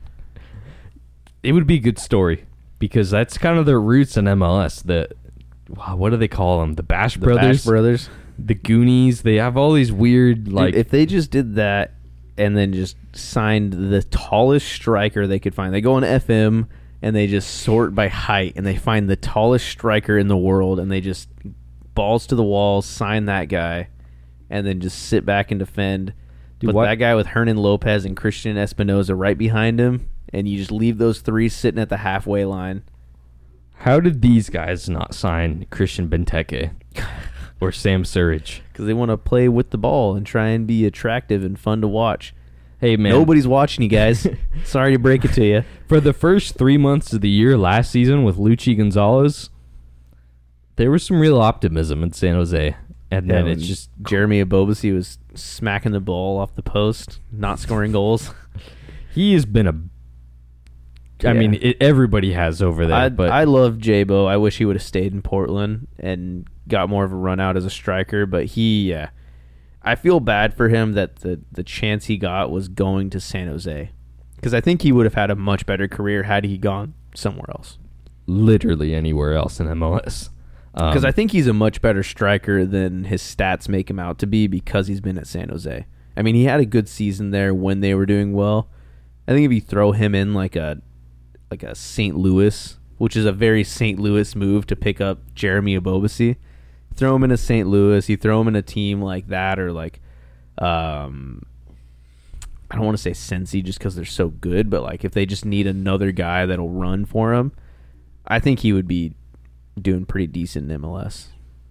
It would be a good story because that's kind of their roots in M L S. The wow, what do they call them? The Bash The Brothers, Bash Brothers. the Goonies. They have all these weird like. Dude, if they just did that and then just signed the tallest striker they could find, they go on F M and they just sort by height and they find the tallest striker in the world and they just balls to the wall, sign that guy, and then just sit back and defend. Dude, Put what- that guy with Hernan Lopez and Christian Espinoza right behind him, and you just leave those three sitting at the halfway line. How did these guys not sign Christian Benteke or Sam Surridge? Because they want to play with the ball and try and be attractive and fun to watch. Hey man, Nobody's watching you guys. Sorry to break it to you. for the first three months of the year last season with Luchi Gonzalez, there was some real optimism in San Jose, and then Yeah, it's when just Jeremy Abobasi was smacking the ball off the post, not scoring goals. He has been a. I Yeah. mean, it, everybody has over there, I, but I love J-Bo. I wish he would have stayed in Portland and got more of a run out as a striker. But he, yeah, I feel bad for him that the the chance he got was going to San Jose, because I think he would have had a much better career had he gone somewhere else. literally anywhere else in M L S. Because Um, I think he's a much better striker than his stats make him out to be because he's been at San Jose. I mean, he had a good season there when they were doing well. I think if you throw him in like a like a Saint Louis, which is a very Saint Louis move to pick up Jeremy Abobasi, throw him in a Saint Louis, you throw him in a team like that, or like, um, I don't want to say Cincy just because they're so good, but like if they just need another guy that'll run for him, I think he would be doing pretty decent in M L S.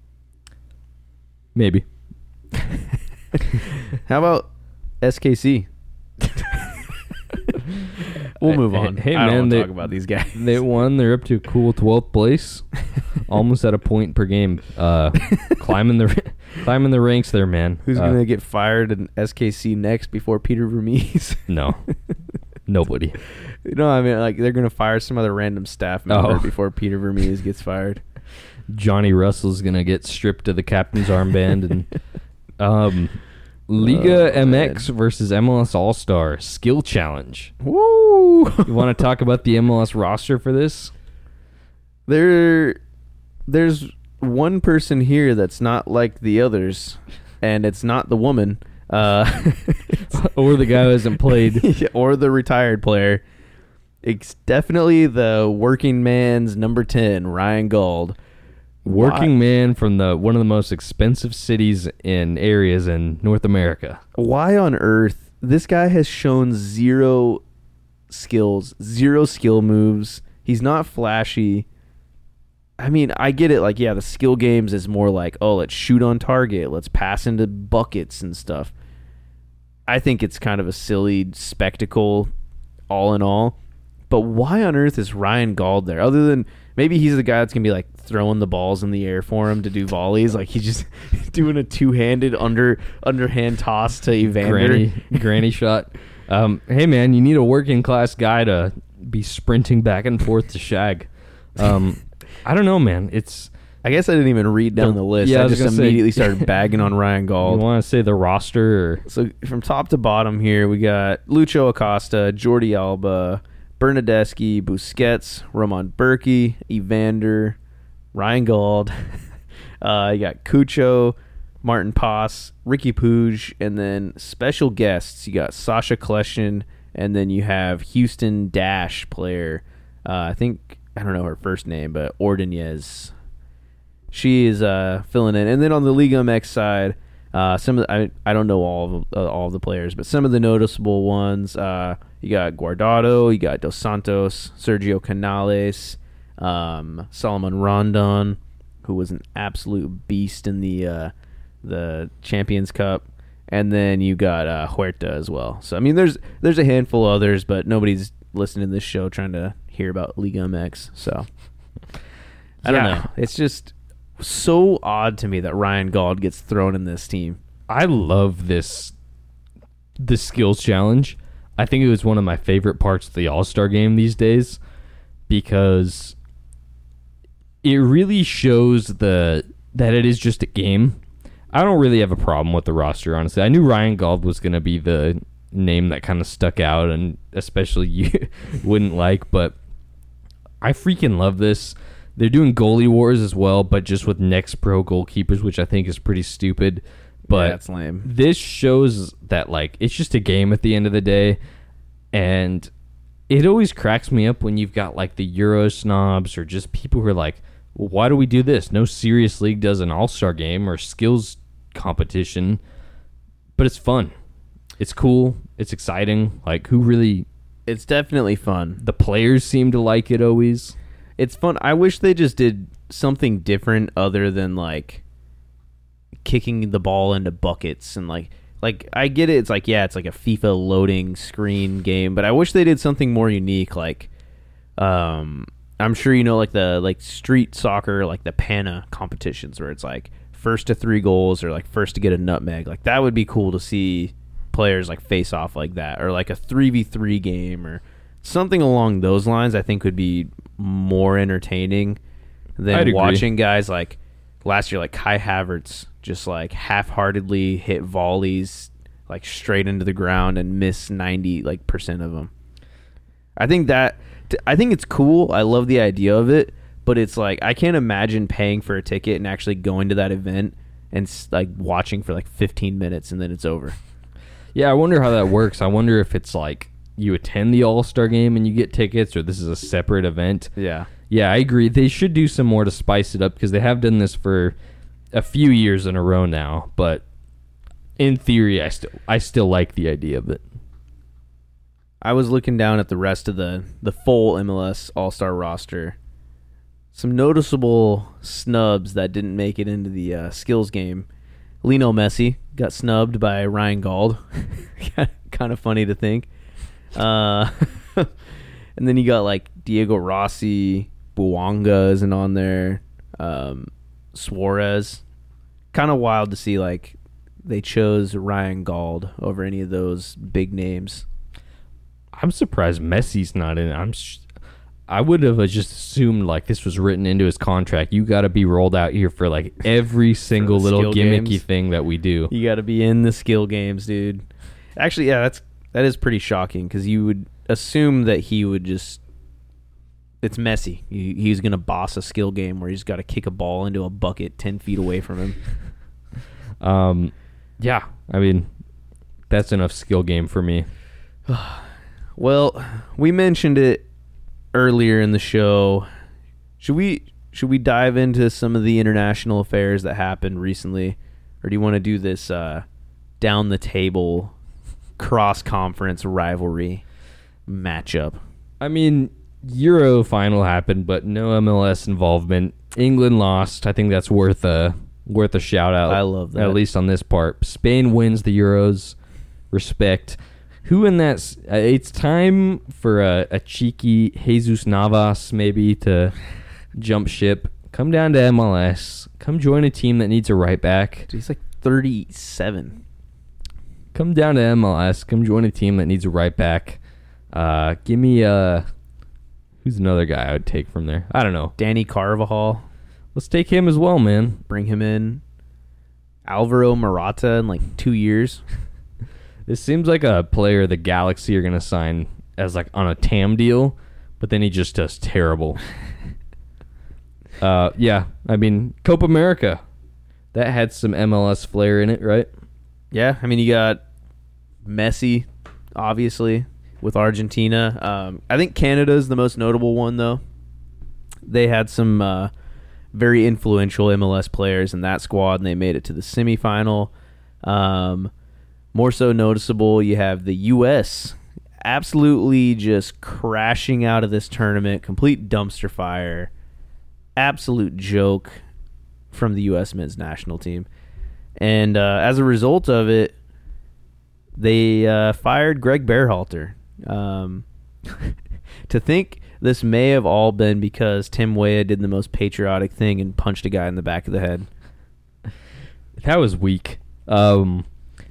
maybe. How about S K C? We'll move Hey, on. hey, I don't man, want to they- talk about these guys. They won. They're up to a cool twelfth place, almost at a point per game. Uh, climbing the climbing the ranks there, man. Who's Uh, gonna get fired in S K C next before Peter Vermees? No, nobody. You know, I mean, like they're gonna fire some other random staff member Oh. before Peter Vermees gets fired. Johnny Russell's gonna get stripped of the captain's armband, and um, Liga Oh, M X man. versus M L S All Star Skill Challenge. Woo! You want to talk about the M L S roster for this? there, there's one person here that's not like the others, and it's not the woman, uh, Or the guy who hasn't played? or the retired player. It's definitely the working man's number ten, Ryan Gauld. Working man from the one of the most expensive cities in areas in North America. Why on earth this guy has shown zero skills, zero skill moves. He's not flashy. I mean, I get it. Like, yeah, the skill games is more like, oh, let's shoot on target, let's pass into buckets and stuff. I think it's kind of a silly spectacle, all in all. But why on earth is Ryan Gauld there? Other than maybe he's the guy that's gonna be like throwing the balls in the air for him to do volleys. Like he's just doing a two-handed under underhand toss to Evander. Granny, granny shot. Um, hey man, you need a working class guy to be sprinting back and forth to shag. Um, I don't know, man. It's I guess I didn't even read down the list. Yeah, I I was just gonna say- immediately started bagging on Ryan you Gauld. want to say the roster or So from top to bottom here, we got Lucho Acosta, Jordi Alba, Bernadeschi, Busquets, Roman Berkey, Evander, Ryan Gauld. uh, you got Cucho, Martin Paz, Ricky Puig, and then special guests. You got Sasha Kleshin, and then you have Houston Dash player. Uh, I think, I don't know her first name, but Ordonez. She is uh, filling in. And then on the Liga M X side, uh, some of the, I I don't know all of uh, all of the players, but some of the noticeable ones. Uh, you got Guardado, you got Dos Santos, Sergio Canales, um, Solomon Rondon, who was an absolute beast in the uh, the Champions Cup, and then you got uh, Huerta as well. So I mean, there's there's a handful of others, but nobody's listening to this show trying to hear about Liga M X. So I don't Yeah. know. It's just so odd to me that Ryan Gauld gets thrown in this team. I love this this skills challenge. I think it was one of my favorite parts of the All-Star game these days because it really shows the that it is just a game. I don't really have a problem with the roster, honestly. I knew Ryan Gauld was going to be the name that kind of stuck out and especially you wouldn't like, but I freaking love this. They're doing goalie wars as well, but just with next pro goalkeepers, which I think is pretty stupid. But Yeah, that's lame. this shows that like it's just a game at the end of the day, and it always cracks me up when you've got like the Euro snobs or just people who are like, well, why do we do this? No serious league does an all-star game or skills competition, but it's fun. It's cool. It's exciting. Like, who really... It's definitely fun. The players seem to like it always. It's fun. I wish they just did something different other than like kicking the ball into buckets and like like I get it. It's like, yeah, it's like a FIFA loading screen game, but I wish they did something more unique. Like, um, I'm sure you know, like the like street soccer, like the Pana competitions where it's like first to three goals or like first to get a nutmeg. Like that would be cool to see players like face off like that, or like a three v three game or something along those lines. I think would be more entertaining than I'd agree. watching guys like last year, like Kai Havertz, just like half-heartedly hit volleys like straight into the ground and miss ninety like percent of them. I think that I think it's cool. I love the idea of it, but it's like I can't imagine paying for a ticket and actually going to that event and like watching for like fifteen minutes and then it's over. Yeah, I wonder how that works. I wonder if it's like you attend the All-Star game and you get tickets, or this is a separate event. Yeah. Yeah, I agree. They should do some more to spice it up because they have done this for a few years in a row now. But in theory, I still I still like the idea of it. I was looking down at the rest of the, the full M L S All-Star roster. Some noticeable snubs that didn't make it into the uh, skills game. Lionel Messi got snubbed by Ryan Gauld. Kind of funny to think. Uh, and then you got like Diego Rossi, Bouanga isn't on there, um, Suarez. Kind of wild to see like they chose Ryan Gauld over any of those big names. I'm surprised Messi's not in it. I'm sh- I would have just assumed like this was written into his contract. You got to be rolled out here for like every single little gimmicky games. thing that we do. You got to be in the skill games, dude. Actually, yeah, that's that is pretty shocking because you would assume that he would just. It's Messi. He, he's gonna boss a skill game where he's got to kick a ball into a bucket ten feet away from him. Um, yeah, I mean, that's enough skill game for me. Well, we mentioned it earlier in the show. Should we should we dive into some of the international affairs that happened recently, or do you want to do this uh, down the table cross conference rivalry matchup? I mean, Euro final happened, but no M L S involvement. England lost. I think that's worth a worth a shout out. I love that. At least on this part. Spain wins the Euros. Respect. Who in that? S- uh, it's time for a, a cheeky Jesus Navas maybe to jump ship. Come down to M L S. Come join a team that needs a right back. Dude, he's like thirty-seven. Come down to M L S. Come join a team that needs a right back. Uh, give me uh who's another guy I would take from there? I don't know. Danny Carvajal. Let's take him as well, man. Bring him in. Alvaro Morata in like two years. This seems like a player the Galaxy are going to sign as like on a T A M deal, but then he just does terrible. uh, yeah, I mean, Copa America. That had some M L S flair in it, right? Yeah, I mean, you got Messi, obviously, with Argentina. Um, I think Canada is the most notable one, though. They had some uh, very influential M L S players in that squad, and they made it to the semifinal. Um, more so noticeable, you have the U S absolutely just crashing out of this tournament, complete dumpster fire, absolute joke from the U S men's national team. And uh, as a result of it, they uh, fired Greg Berhalter. Um, to think this may have all been because Tim Weah did the most patriotic thing and punched a guy in the back of the head. That was weak. Um,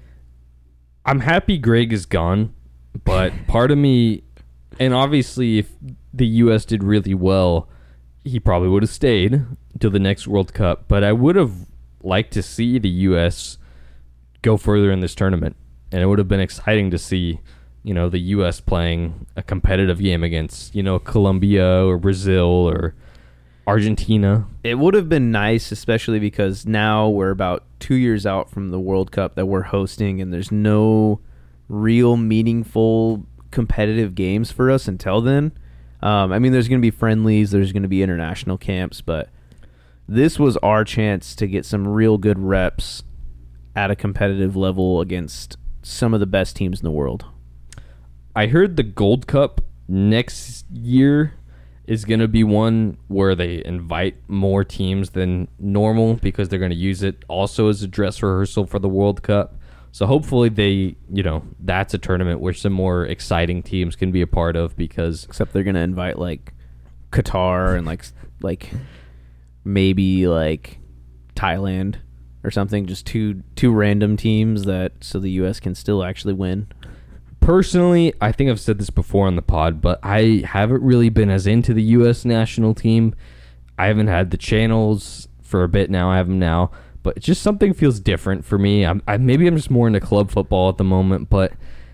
I'm happy Greg is gone, but part of me, and obviously if the U S did really well, he probably would have stayed till the next World Cup, but I would have liked to see the U S go further in this tournament, and it would have been exciting to see, you know, the U S playing a competitive game against, you know, Colombia or Brazil or Argentina. It would have been nice, especially because now we're about two years out from the World Cup that we're hosting, and there's no real meaningful competitive games for us until then. Um, I mean, there's going to be friendlies, there's going to be international camps, but this was our chance to get some real good reps at a competitive level against some of the best teams in the world. I heard the Gold Cup next year is going to be one where they invite more teams than normal because they're going to use it also as a dress rehearsal for the World Cup. So hopefully they, you know, that's a tournament where some more exciting teams can be a part of, because except they're going to invite like Qatar and like like maybe like Thailand. or something? Just two two random teams that so the U S can still actually win. Personally, I think I've said this before on the pod, but I haven't really been as into the U S national team. I haven't had the channels for a bit now. I have them now, but just something feels different for me. I'm, I, maybe I'm just more into club football at the moment, but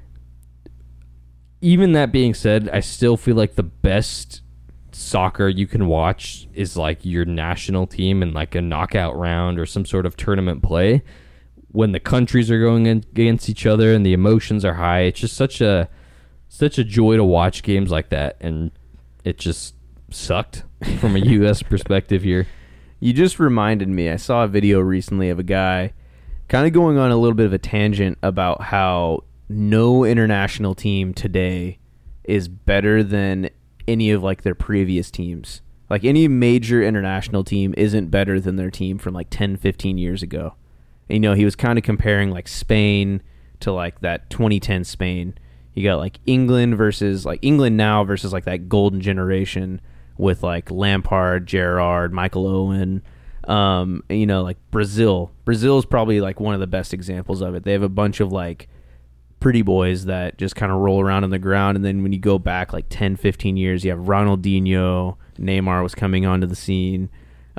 even that being said, I still feel like the best soccer you can watch is like your national team in like a knockout round or some sort of tournament play. When the countries are going in against each other and the emotions are high, it's just such a such a joy to watch games like that, and it just sucked from a U S perspective here. You just reminded me, I saw a video recently of a guy kind of going on a little bit of a tangent about how no international team today is better than any of like their previous teams. Like any major international team isn't better than their team from like ten, fifteen years ago. And, you know, he was kind of comparing like Spain to like that twenty ten Spain. You got like England versus like England now versus like that golden generation with like Lampard, Gerrard, Michael Owen. Um, and, you know, like Brazil. Brazil is probably like one of the best examples of it. They have a bunch of like pretty boys that just kind of roll around on the ground. And then when you go back like ten, fifteen years, you have Ronaldinho, Neymar was coming onto the scene.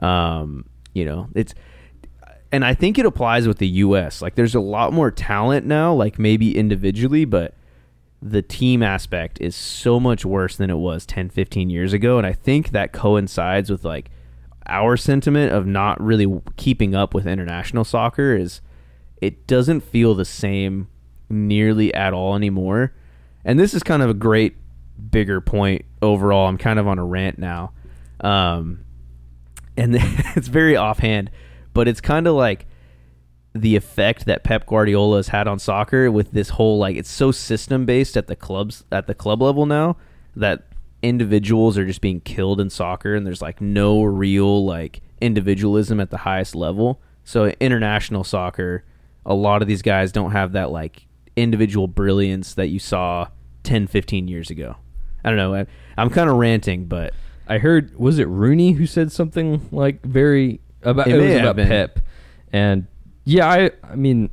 Um, you know, it's, and I think it applies with the U S. Like there's a lot more talent now, like maybe individually, but the team aspect is so much worse than it was ten, fifteen years ago. And I think that coincides with like our sentiment of not really keeping up with international soccer is it doesn't feel the same nearly at all anymore. And this is kind of a great bigger point overall. I'm kind of on a rant now. Um, and it's very offhand, but it's kind of like the effect that Pep Guardiola has had on soccer with this whole, like, it's so system based at the clubs, at the club level now, that individuals are just being killed in soccer, and there's like no real like individualism at the highest level. So international soccer, a lot of these guys don't have that like individual brilliance that you saw ten, fifteen years ago. I don't know. I, I'm kind of ranting, but I heard, was it Rooney who said something like very about it, It it may was have about been. Pep, and yeah, I I mean,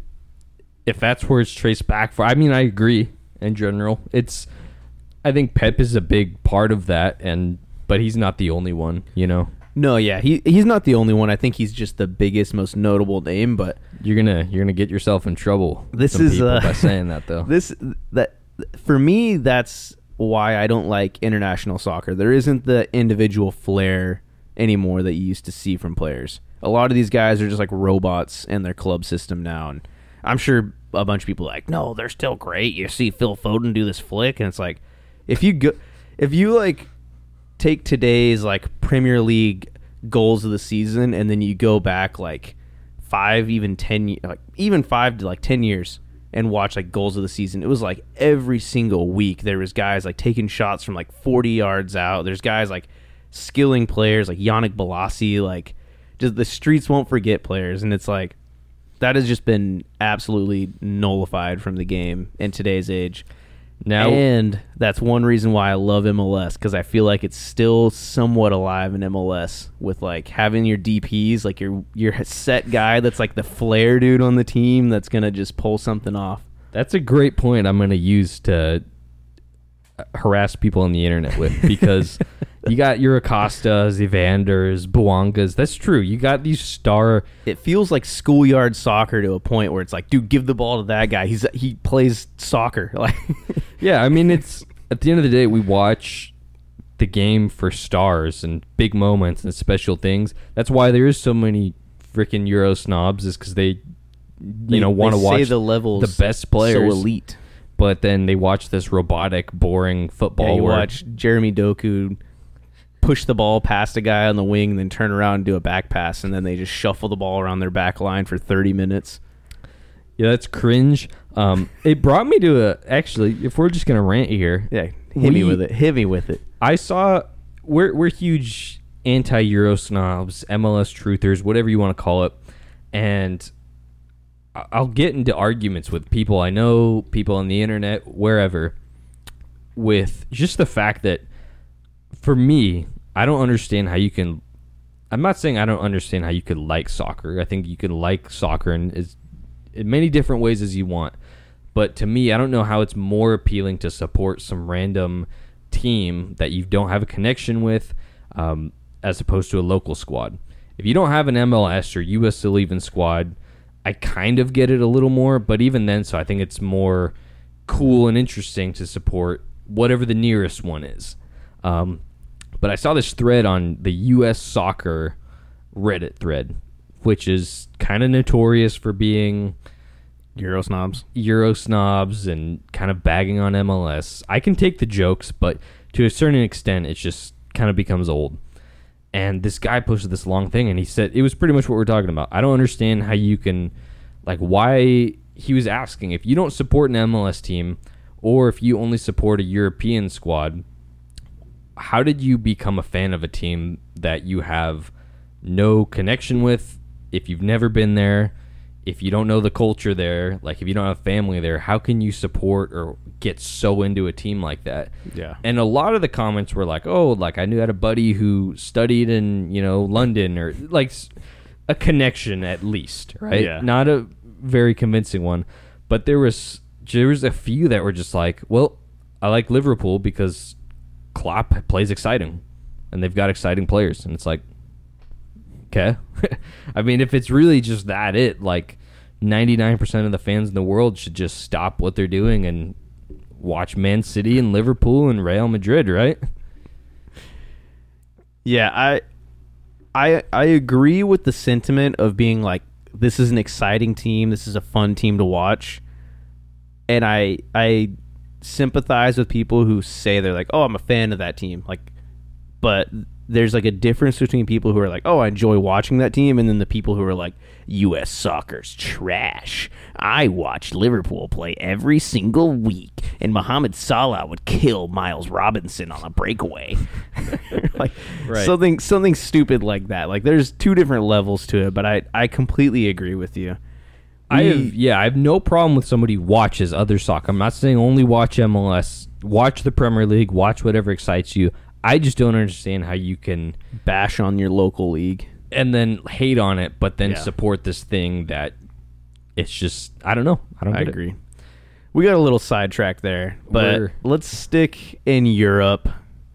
if that's where it's traced back for, I mean, I agree in general. It's, I think Pep is a big part of that, and but he's not the only one, you know. no, yeah, he he's not the only one. I think he's just the biggest, most notable name. But You're gonna you're gonna get yourself in trouble. with This some is, people uh, by saying that though. this that for me, that's why I don't like international soccer. There isn't the individual flair anymore that you used to see from players. A lot of these guys are just like robots in their club system now, and I'm sure a bunch of people are like, no, they're still great. You see Phil Foden do this flick, and it's like, if you go, if you like take today's like Premier League goals of the season, and then you go back like five, even ten, ye- like even five to like ten years, and watch like goals of the season, it was like every single week there was guys like taking shots from like forty yards out. There's guys like skilling players like Yannick Bolasie, like just the streets won't forget players, and it's like that has just been absolutely nullified from the game in today's age. Now, And that's one reason why I love M L S, because I feel like it's still somewhat alive in M L S with like having your D Ps, like your your set guy that's like the flair dude on the team that's gonna just pull something off. that's a great point I'm gonna use to harass people on the internet with, because you got your Acostas, Evanders, Bouangas. That's true. You got these star. It feels like schoolyard soccer to a point where it's like, dude, give the ball to that guy. He's he plays soccer. Like, Yeah, I mean, it's at the end of the day, we watch the game for stars and big moments and special things. That's why there is so many freaking Euro snobs, is because they, you know, want to say watch the levels the best players, so elite. but then they watch this robotic, boring football. Yeah, you where- watch Jeremy Doku push the ball past a guy on the wing, and then turn around and do a back pass, and then they just shuffle the ball around their back line for thirty minutes. Yeah, that's cringe. Um, it brought me to a, actually, if we're just gonna rant here, Yeah, hit me We- with it. Hit me with it. I saw we're we're huge anti-Euro snobs, M L S truthers, whatever you want to call it, and I- I'll get into arguments with people I know, people on the internet, wherever, with just the fact that, for me, I don't understand how you can I'm not saying I don't understand how you could like soccer. I think you can like soccer in as in many different ways as you want. But to me, I don't know how it's more appealing to support some random team that you don't have a connection with, um, as opposed to a local squad. If you don't have an M L S or U S eleven squad, I kind of get it a little more. But even then, so I think it's more cool and interesting to support whatever the nearest one is. Um, but I saw this thread on the U S Soccer Reddit thread, which is kind of notorious for being Euro snobs. Euro snobs and kind of bagging on M L S. I can take the jokes, but to a certain extent, it just kind of becomes old. And this guy posted this long thing, and he said, it was pretty much what we're talking about. I don't understand how you can, like, why he was asking, if you don't support an M L S team, or if you only support a European squad, how did you become a fan of a team that you have no connection with? If you've never been there, if you don't know the culture there, like if you don't have family there, how can you support or get so into a team like that? Yeah. And a lot of the comments were like, oh, like I knew I had a buddy who studied in, you know, London, or like a connection at least, right? Yeah. Not a very convincing one, but there was there was a few that were just like, well, I like Liverpool because Klopp plays exciting and they've got exciting players. And it's like, okay. I mean, if it's really just that, it like ninety-nine percent of the fans in the world should just stop what they're doing and watch Man City and Liverpool and Real Madrid, right? Yeah, I I I agree with the sentiment of being like, this is an exciting team, this is a fun team to watch. And I I sympathize with people who say they're like, oh, I'm a fan of that team. Like, but there's like a difference between people who are like, oh, I enjoy watching that team, and then the people who are like, U S soccer's trash. I watch Liverpool play every single week, and Mohamed Salah would kill Miles Robinson on a breakaway. Like right. something something stupid like that. Like there's two different levels to it, but I, I completely agree with you. I We- have, yeah, I have no problem with somebody who watches other soccer. I'm not saying only watch M L S. Watch the Premier League. Watch whatever excites you. I just don't understand how you can bash on your local league and then hate on it, but then Yeah. support this thing that it's just, I don't know. I don't I get it. agree. We got a little sidetracked there, but We're- let's stick in Europe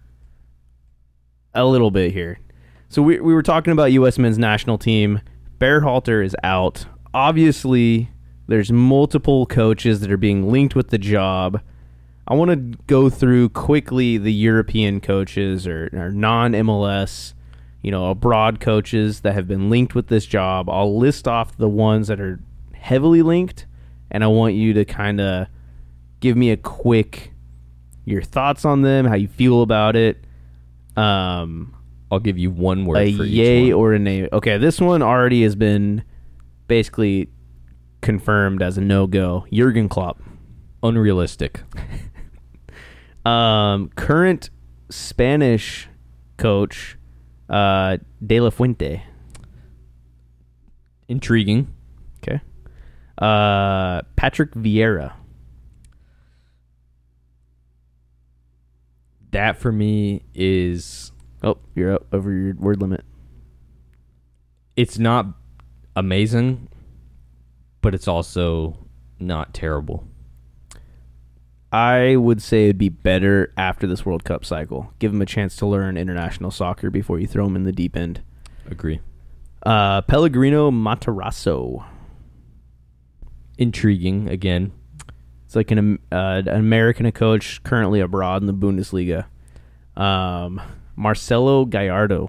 a little bit here. So we we were talking about U S men's national team. Berhalter is out. Obviously, there's multiple coaches that are being linked with the job. I want to go through quickly the European coaches or, or non-M L S, you know, abroad coaches that have been linked with this job. I'll list off the ones that are heavily linked, and I want you to kind of give me a quick, your thoughts on them, how you feel about it. Um, I'll give you one word a for each yay one. or a nay. Okay, this one already has been basically confirmed as a no-go. Jurgen Klopp. Unrealistic. Um, current Spanish coach, uh, De La Fuente. Intriguing. Okay. Uh, Patrick Vieira. That for me is, Oh, you're up over your word limit. it's not amazing, but it's also not terrible. I would say it'd be better after this World Cup cycle. Give him a chance to learn international soccer before you throw him in the deep end. Agree. Uh, Pellegrino Matarazzo. Intriguing again. It's like an, uh, an American coach currently abroad in the Bundesliga. Um, Marcelo Gallardo.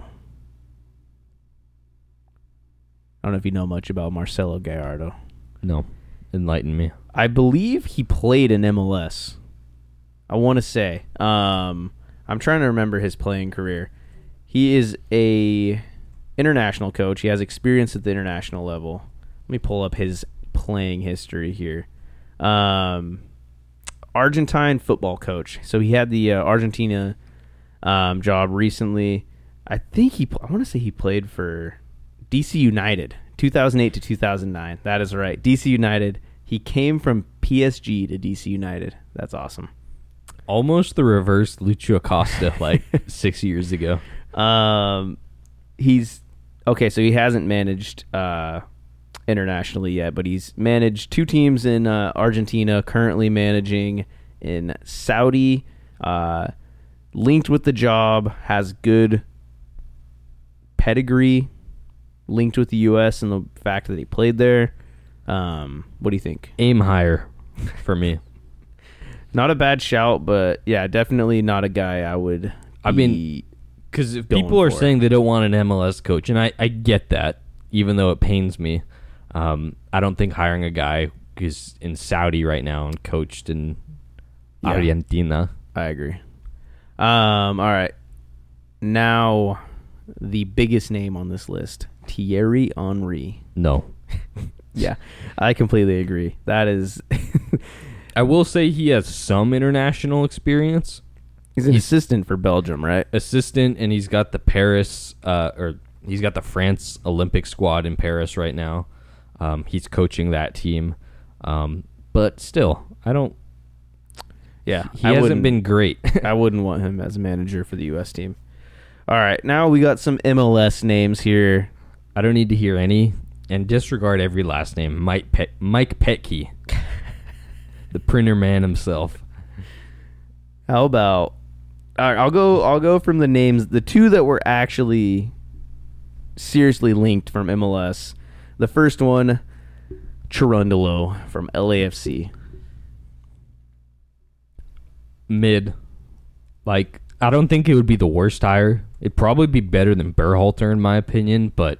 I don't know if you know much about Marcelo Gallardo. No. Enlighten me. I believe he played in M L S. I want to say. Um, I'm trying to remember his playing career. He is a international coach. He has experience at the international level. Let me pull up his playing history here. Um, Argentine football coach. So he had the uh, Argentina um, job recently. I think he. I want to say he played for D C United, two thousand eight to two thousand nine. That is right. D C United. He came from P S G to D C United. That's awesome. Almost the reverse Lucio Acosta like six years ago. Um, he's okay, so he hasn't managed uh, internationally yet, but he's managed two teams in uh, Argentina, currently managing in Saudi, uh, linked with the job, has good pedigree, linked with the U S and the fact that he played there. Um, what do you think? Aim higher for me. Not a bad shout, but yeah, definitely not a guy I would. I mean, because if people are for. saying they don't want an M L S coach, and I, I get that, even though it pains me, um, I don't think hiring a guy who's in Saudi right now and coached in Yeah. Argentina. I agree. Um, all right. Now, the biggest name on this list, Thierry Henry. No. Yeah, I completely agree. That is... I will say he has some international experience. He's an He's- assistant for Belgium, right? Assistant, and he's got the Paris, uh, or he's got the France Olympic squad in Paris right now. Um, he's coaching that team. Um, but still, I don't... Yeah. He I hasn't wouldn't- been great. I wouldn't want him as a manager for the U S team. All right, now we got some M L S names here. I don't need to hear any, and disregard every last name. Mike Pet Mike Petke, the printer man himself. How about... All right, I'll go. I'll go from the names. The two that were actually seriously linked from M L S. The first one, Cherundolo from L A F C. Mid, like I don't think it would be the worst hire. It'd probably be better than Berhalter in my opinion, but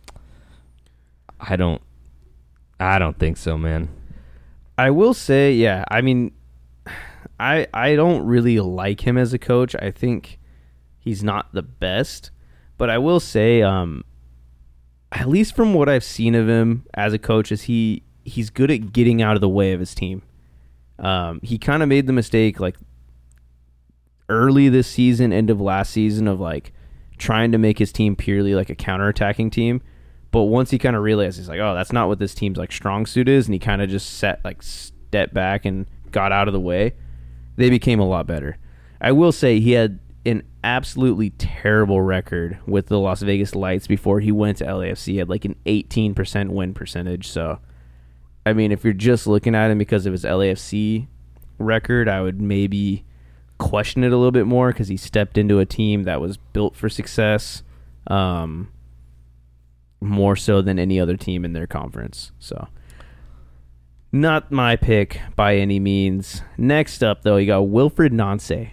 I don't. I don't think so, man. I will say, yeah. I mean, I I don't really like him as a coach. I think he's not the best, but I will say, um, at least from what I've seen of him as a coach, is he he's good at getting out of the way of his team. Um, he kind of made the mistake like early this season, end of last season, of like trying to make his team purely like a counterattacking team. But once he kind of realized, he's like, oh, that's not what this team's like strong suit is, and he kind of just set like stepped back and got out of the way, they became a lot better. I will say he had an absolutely terrible record with the Las Vegas Lights before he went to L A F C. He had like an eighteen percent win percentage. So, I mean, if you're just looking at him because of his L A F C record, I would maybe question it a little bit more because he stepped into a team that was built for success, um, more so than any other team in their conference. So, not my pick by any means. Next up, though, you got Wilfried Nancy.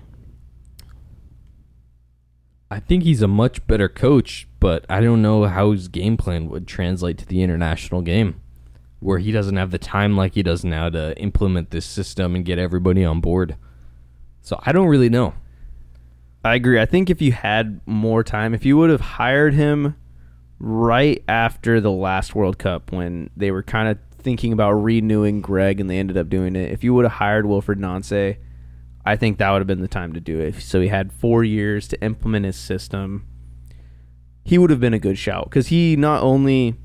I think he's a much better coach, but I don't know how his game plan would translate to the international game, where he doesn't have the time like he does now to implement this system and get everybody on board. So I don't really know. I agree. I think if you had more time, if you would have hired him right after the last World Cup when they were kind of thinking about renewing Greg and they ended up doing it, if you would have hired Wilfried Nancy, I think that would have been the time to do it. So he had four years to implement his system. He would have been a good shout because he not only...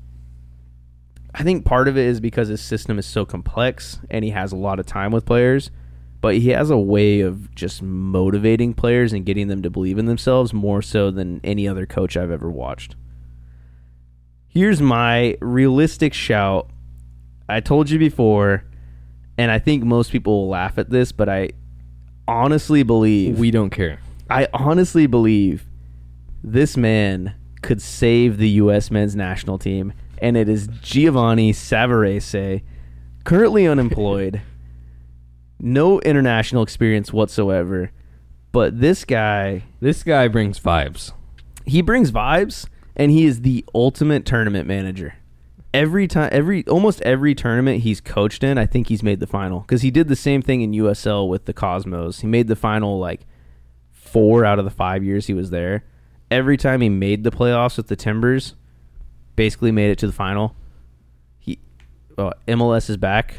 I think part of it is because his system is so complex and he has a lot of time with players, but he has a way of just motivating players and getting them to believe in themselves more so than any other coach I've ever watched. Here's my realistic shout. I told you before, and I think most people will laugh at this, but I honestly believe... We don't care. I honestly believe this man could save the U S men's national team, and it is Giovanni Savarese, currently unemployed, no international experience whatsoever, but this guy... This guy brings vibes. He brings vibes, and he is the ultimate tournament manager. Every time, every almost every tournament he's coached in, I think he's made the final, because he did the same thing in U S L with the Cosmos. He made the final like four out of the five years he was there. Every time he made the playoffs with the Timbers, basically made it to the final. He, oh, M L S is back.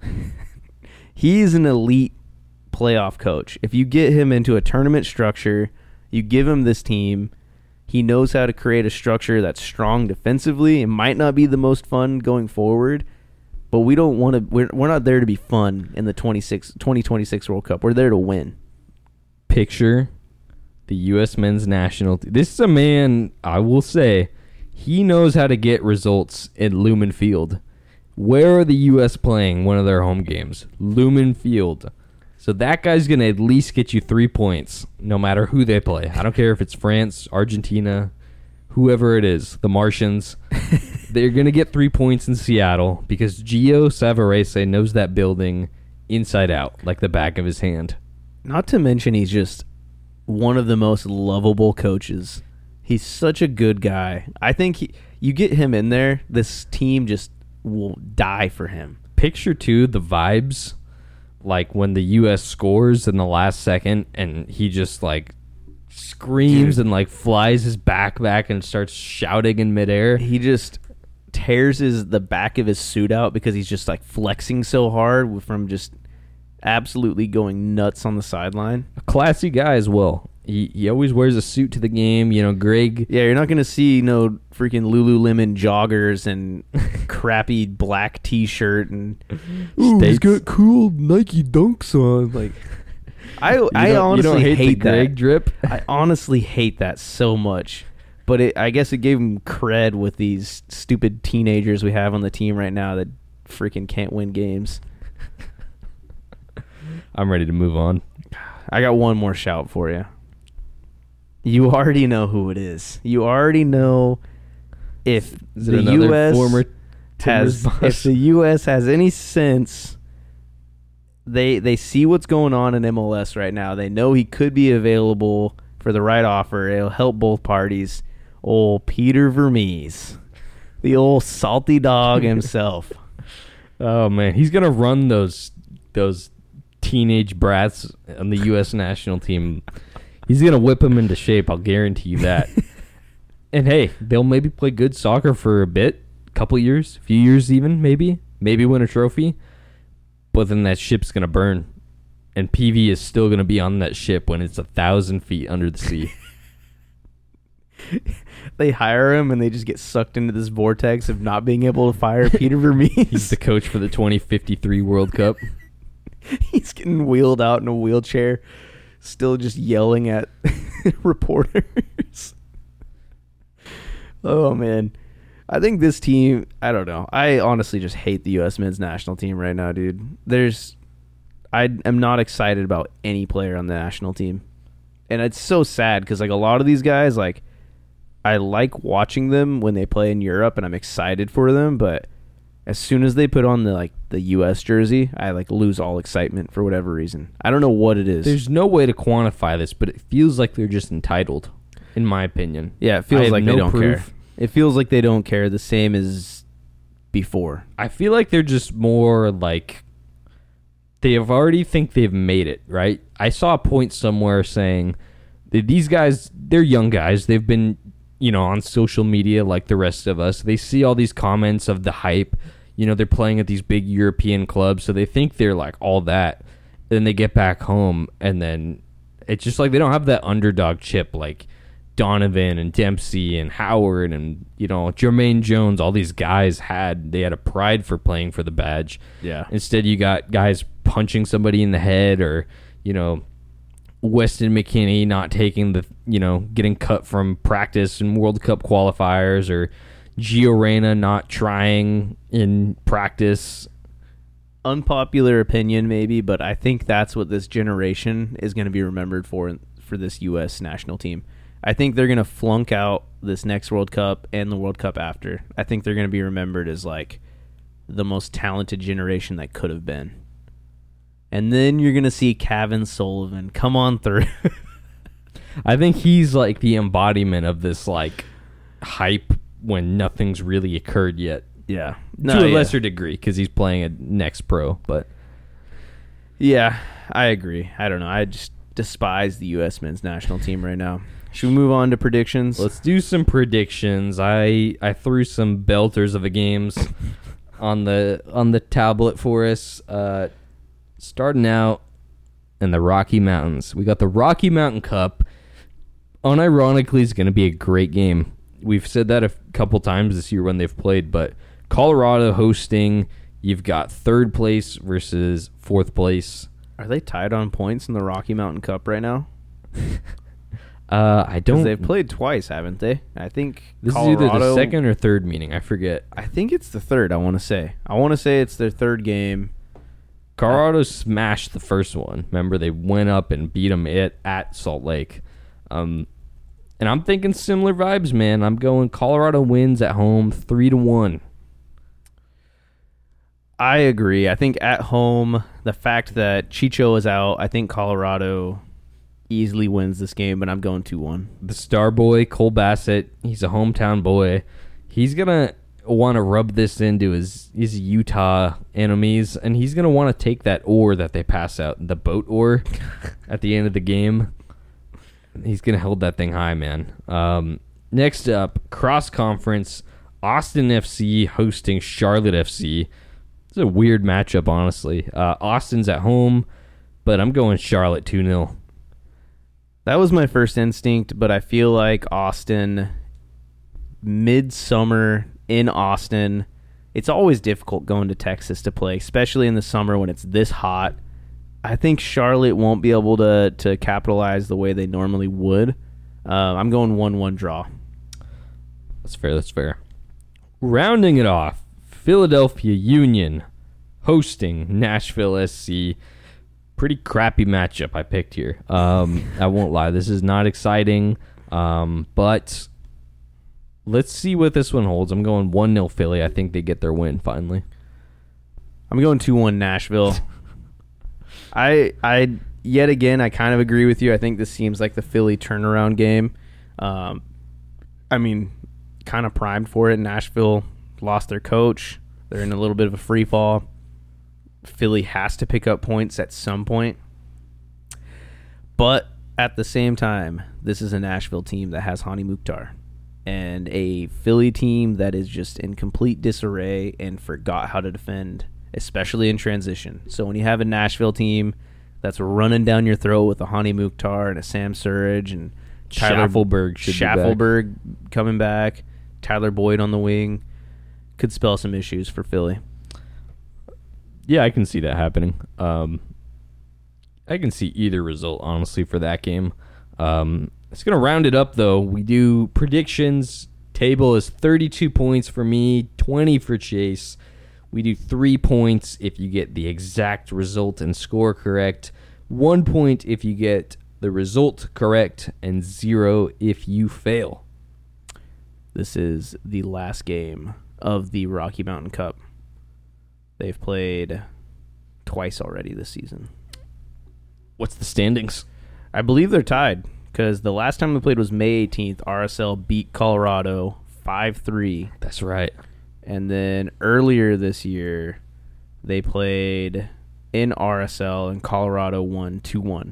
He's an elite playoff coach. If you get him into a tournament structure, you give him this team, he knows how to create a structure that's strong defensively. It might not be the most fun going forward, but we don't want to. We're, we're not there to be fun in the twenty-six, twenty twenty-six World Cup. We're there to win. Picture the U S men's national team. This is a man, I will say, He knows how to get results in Lumen Field. Where are the U S playing one of their home games? Lumen Field. So that guy's going to at least get you three points, no matter who they play. I don't care if it's France, Argentina, whoever it is, the Martians. They're going to get three points in Seattle because Gio Savarese knows that building inside out, like the back of his hand. Not to mention he's just one of the most lovable coaches. He's such a good guy. I think he, you get him in there, this team just will die for him. Picture, too, the vibes, like when the U S scores in the last second and he just, like, screams Dude. and, like, flies his back back and starts shouting in midair. He just tears his the back of his suit out because he's just, like, flexing so hard from just absolutely going nuts on the sideline. A classy guy as well. He he always wears a suit to the game. You know, Greg. Yeah, you're not going to see no freaking Lululemon joggers and crappy black T-shirt and Ooh, he's got cool Nike Dunks on. Like, I I honestly hate, hate the Greg that drip. I honestly hate that so much. But it, I guess it gave him cred with these stupid teenagers we have on the team right now that freaking can't win games. I'm ready to move on. I got one more shout for you. You already know who it is. You already know if is the U S former has boss? If the U S has any sense. They they see what's going on in M L S right now. They know he could be available for the right offer. It'll help both parties. Old Peter Vermees, the old salty dog himself. Oh man, he's gonna run those those teenage brats on the U S national team. He's going to whip them into shape, I'll guarantee you that. And hey, they'll maybe play good soccer for a bit, a couple years, a few years even, maybe. Maybe win a trophy. But then that ship's going to burn. And P V is still going to be on that ship when it's a thousand feet under the sea. They hire him and they just get sucked into this vortex of not being able to fire Peter Vermees. He's the coach for the twenty fifty-three World Cup. He's getting wheeled out in a wheelchair. Still just yelling at reporters. Oh, man. I think this team, I don't know. I honestly just hate the U S men's national team right now, dude. There's, I am not excited about any player on the national team. And it's so sad because, like, a lot of these guys, like, I like watching them when they play in Europe and I'm excited for them, but as soon as they put on the like the U S jersey, I like lose all excitement for whatever reason. I don't know what it is. There's no way to quantify this, but it feels like they're just entitled, in my opinion. Yeah, it feels like no they don't proof. care. It feels like they don't care the same as before. I feel like they're just more like they have already think they've made it, right? I saw a point somewhere saying that these guys, they're young guys. They've been, you know, on social media like the rest of us. They see all these comments of the hype. You know, they're playing at these big European clubs, so they think they're like all that. Then they get back home, and then it's just like they don't have that underdog chip like Donovan and Dempsey and Howard and, you know, Jermaine Jones. All these guys had. They had a pride for playing for the badge. Yeah. Instead, you got guys punching somebody in the head or, you know, Weston McKennie not taking the, you know, getting cut from practice in World Cup qualifiers, or Gio Reyna not trying in practice. Unpopular opinion maybe, but I think that's what this generation is going to be remembered for for this U S national team. I think they're going to flunk out this next World Cup and the World Cup after. I think they're going to be remembered as like the most talented generation that could have been. And then you're going to see Kevin Sullivan come on through. I think he's like the embodiment of this like hype when nothing's really occurred yet. Yeah. No, to a yeah. lesser degree because he's playing a next pro. But yeah, I agree. I don't know. I just despise the U S men's national team right now. Should we move on to predictions? Let's do some predictions. I I threw some belters of the games on the on the tablet for us. Uh, starting out in the Rocky Mountains, we got the Rocky Mountain Cup. Unironically, it's going to be a great game. We've said that a couple times this year when they've played, but Colorado hosting. You've got third place versus fourth place. Are they tied on points in the Rocky Mountain Cup right now? Uh, I don't. They've played twice, haven't they? I think This Colorado, is either the second or third meeting. I forget. I think it's the third. I want to say. I want to say it's their third game. Colorado smashed the first one. Remember, they went up and beat them at, at Salt Lake. Um, and I'm thinking similar vibes, man. I'm going Colorado wins at home three to one. I agree. I think at home, the fact that Chicho is out, I think Colorado easily wins this game, but I'm going two one. The star boy, Cole Bassett, he's a hometown boy. He's going to want to rub this into his, his Utah enemies, and he's going to want to take that oar that they pass out, the boat oar, at the end of the game. He's going to hold that thing high, man. Um, next up, cross-conference, Austin F C hosting Charlotte F C. It's a weird matchup, honestly. Uh, Austin's at home, but I'm going Charlotte two nil. That was my first instinct, but I feel like Austin, midsummer in Austin, it's always difficult going to Texas to play, especially in the summer when it's this hot. I think Charlotte won't be able to to capitalize the way they normally would. Uh, I'm going one one draw. That's fair, that's fair. Rounding it off, Philadelphia Union hosting Nashville S C. Pretty crappy matchup I picked here. Um, I won't lie. This is not exciting, um, but let's see what this one holds. I'm going one nil Philly. I think they get their win finally. I'm going two one Nashville. I I yet again I kind of agree with you. I think this seems like the Philly turnaround game. Um, I mean, kind of primed for it. Nashville lost their coach. They're in a little bit of a free fall. Philly has to pick up points at some point. But at the same time, this is a Nashville team that has Hani Mukhtar and a Philly team that is just in complete disarray and forgot how to defend, especially in transition. So when you have a Nashville team that's running down your throat with a Hani Mukhtar and a Sam Surridge and Tyler Schaffelberg should Schaffelberg be back. coming back, Tyler Boyd on the wing, could spell some issues for Philly. Yeah, I can see that happening. Um, I can see either result, honestly, for that game. Um, it's going to round it up, though. We do predictions. Table is thirty-two points for me, twenty for Chase. We do three points if you get the exact result and score correct, one point if you get the result correct, and zero if you fail. This is the last game of the Rocky Mountain Cup. They've played twice already this season. What's the standings? I believe they're tied because the last time they played was May eighteenth. R S L beat Colorado five three. That's right. And then earlier this year, they played in R S L and Colorado won two one.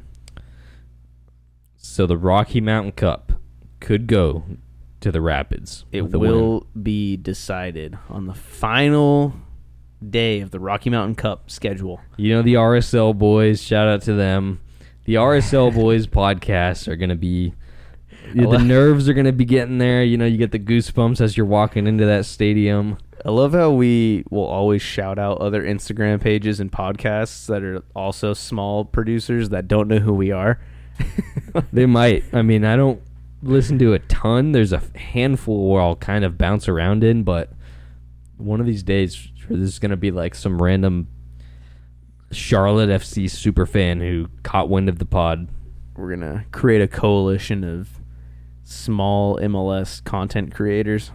So the Rocky Mountain Cup could go to the Rapids. It will be decided on the final day of the Rocky Mountain Cup schedule. You know, the R S L boys, shout out to them. The R S L boys podcasts are going to be, the nerves are going to be getting there. You know, you get the goosebumps as you're walking into that stadium. I love how we will always shout out other Instagram pages and podcasts that are also small producers that don't know who we are. They might. I mean, I don't listen to a ton. There's a handful where I'll kind of bounce around in, but one of these days, this is going to be like some random Charlotte F C super fan who caught wind of the pod. We're going to create a coalition of small M L S content creators.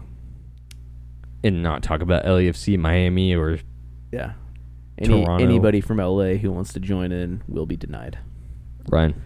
And not talk about L A F C, Miami, or yeah, Any, Toronto. Anybody from L A who wants to join in will be denied. Ryan.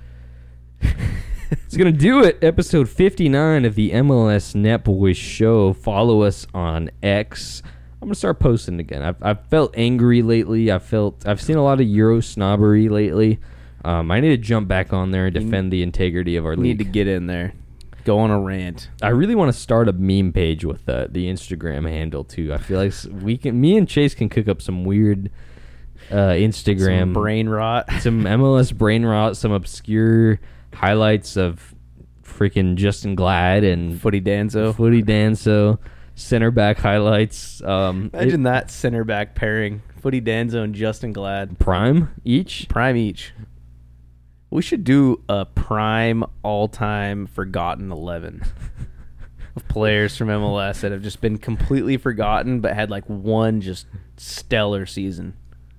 It's going to do it. Episode fifty-nine of the M L S Net Boys show. Follow us on X. I'm going to start posting again. I've, I've felt angry lately. I felt, I've seen a lot of Euro snobbery lately. Um, I need to jump back on there and defend the integrity of our league. Need to get in there. Go on a rant. I really want to start a meme page with the, the Instagram handle, too. I feel like we can, me and Chase can cook up some weird uh, Instagram. Some brain rot. Some M L S brain rot, some obscure highlights of freaking Justin Glad and Footy Danzo. Footy Danzo. Center back highlights. Um, Imagine it, that center back pairing. Footy Danzo and Justin Glad. Prime each? Prime each. We should do a prime all-time forgotten eleven of players from M L S that have just been completely forgotten but had like one just stellar season.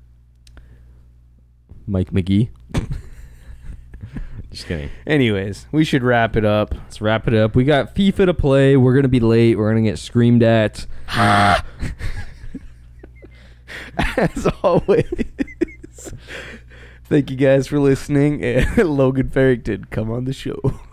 Mike McGee. Just kidding. Anyways, we should wrap it up. Let's wrap it up. We got FIFA to play. We're going to be late. We're going to get screamed at. As always. Thank you guys for listening. And Logan Farrington, come on the show.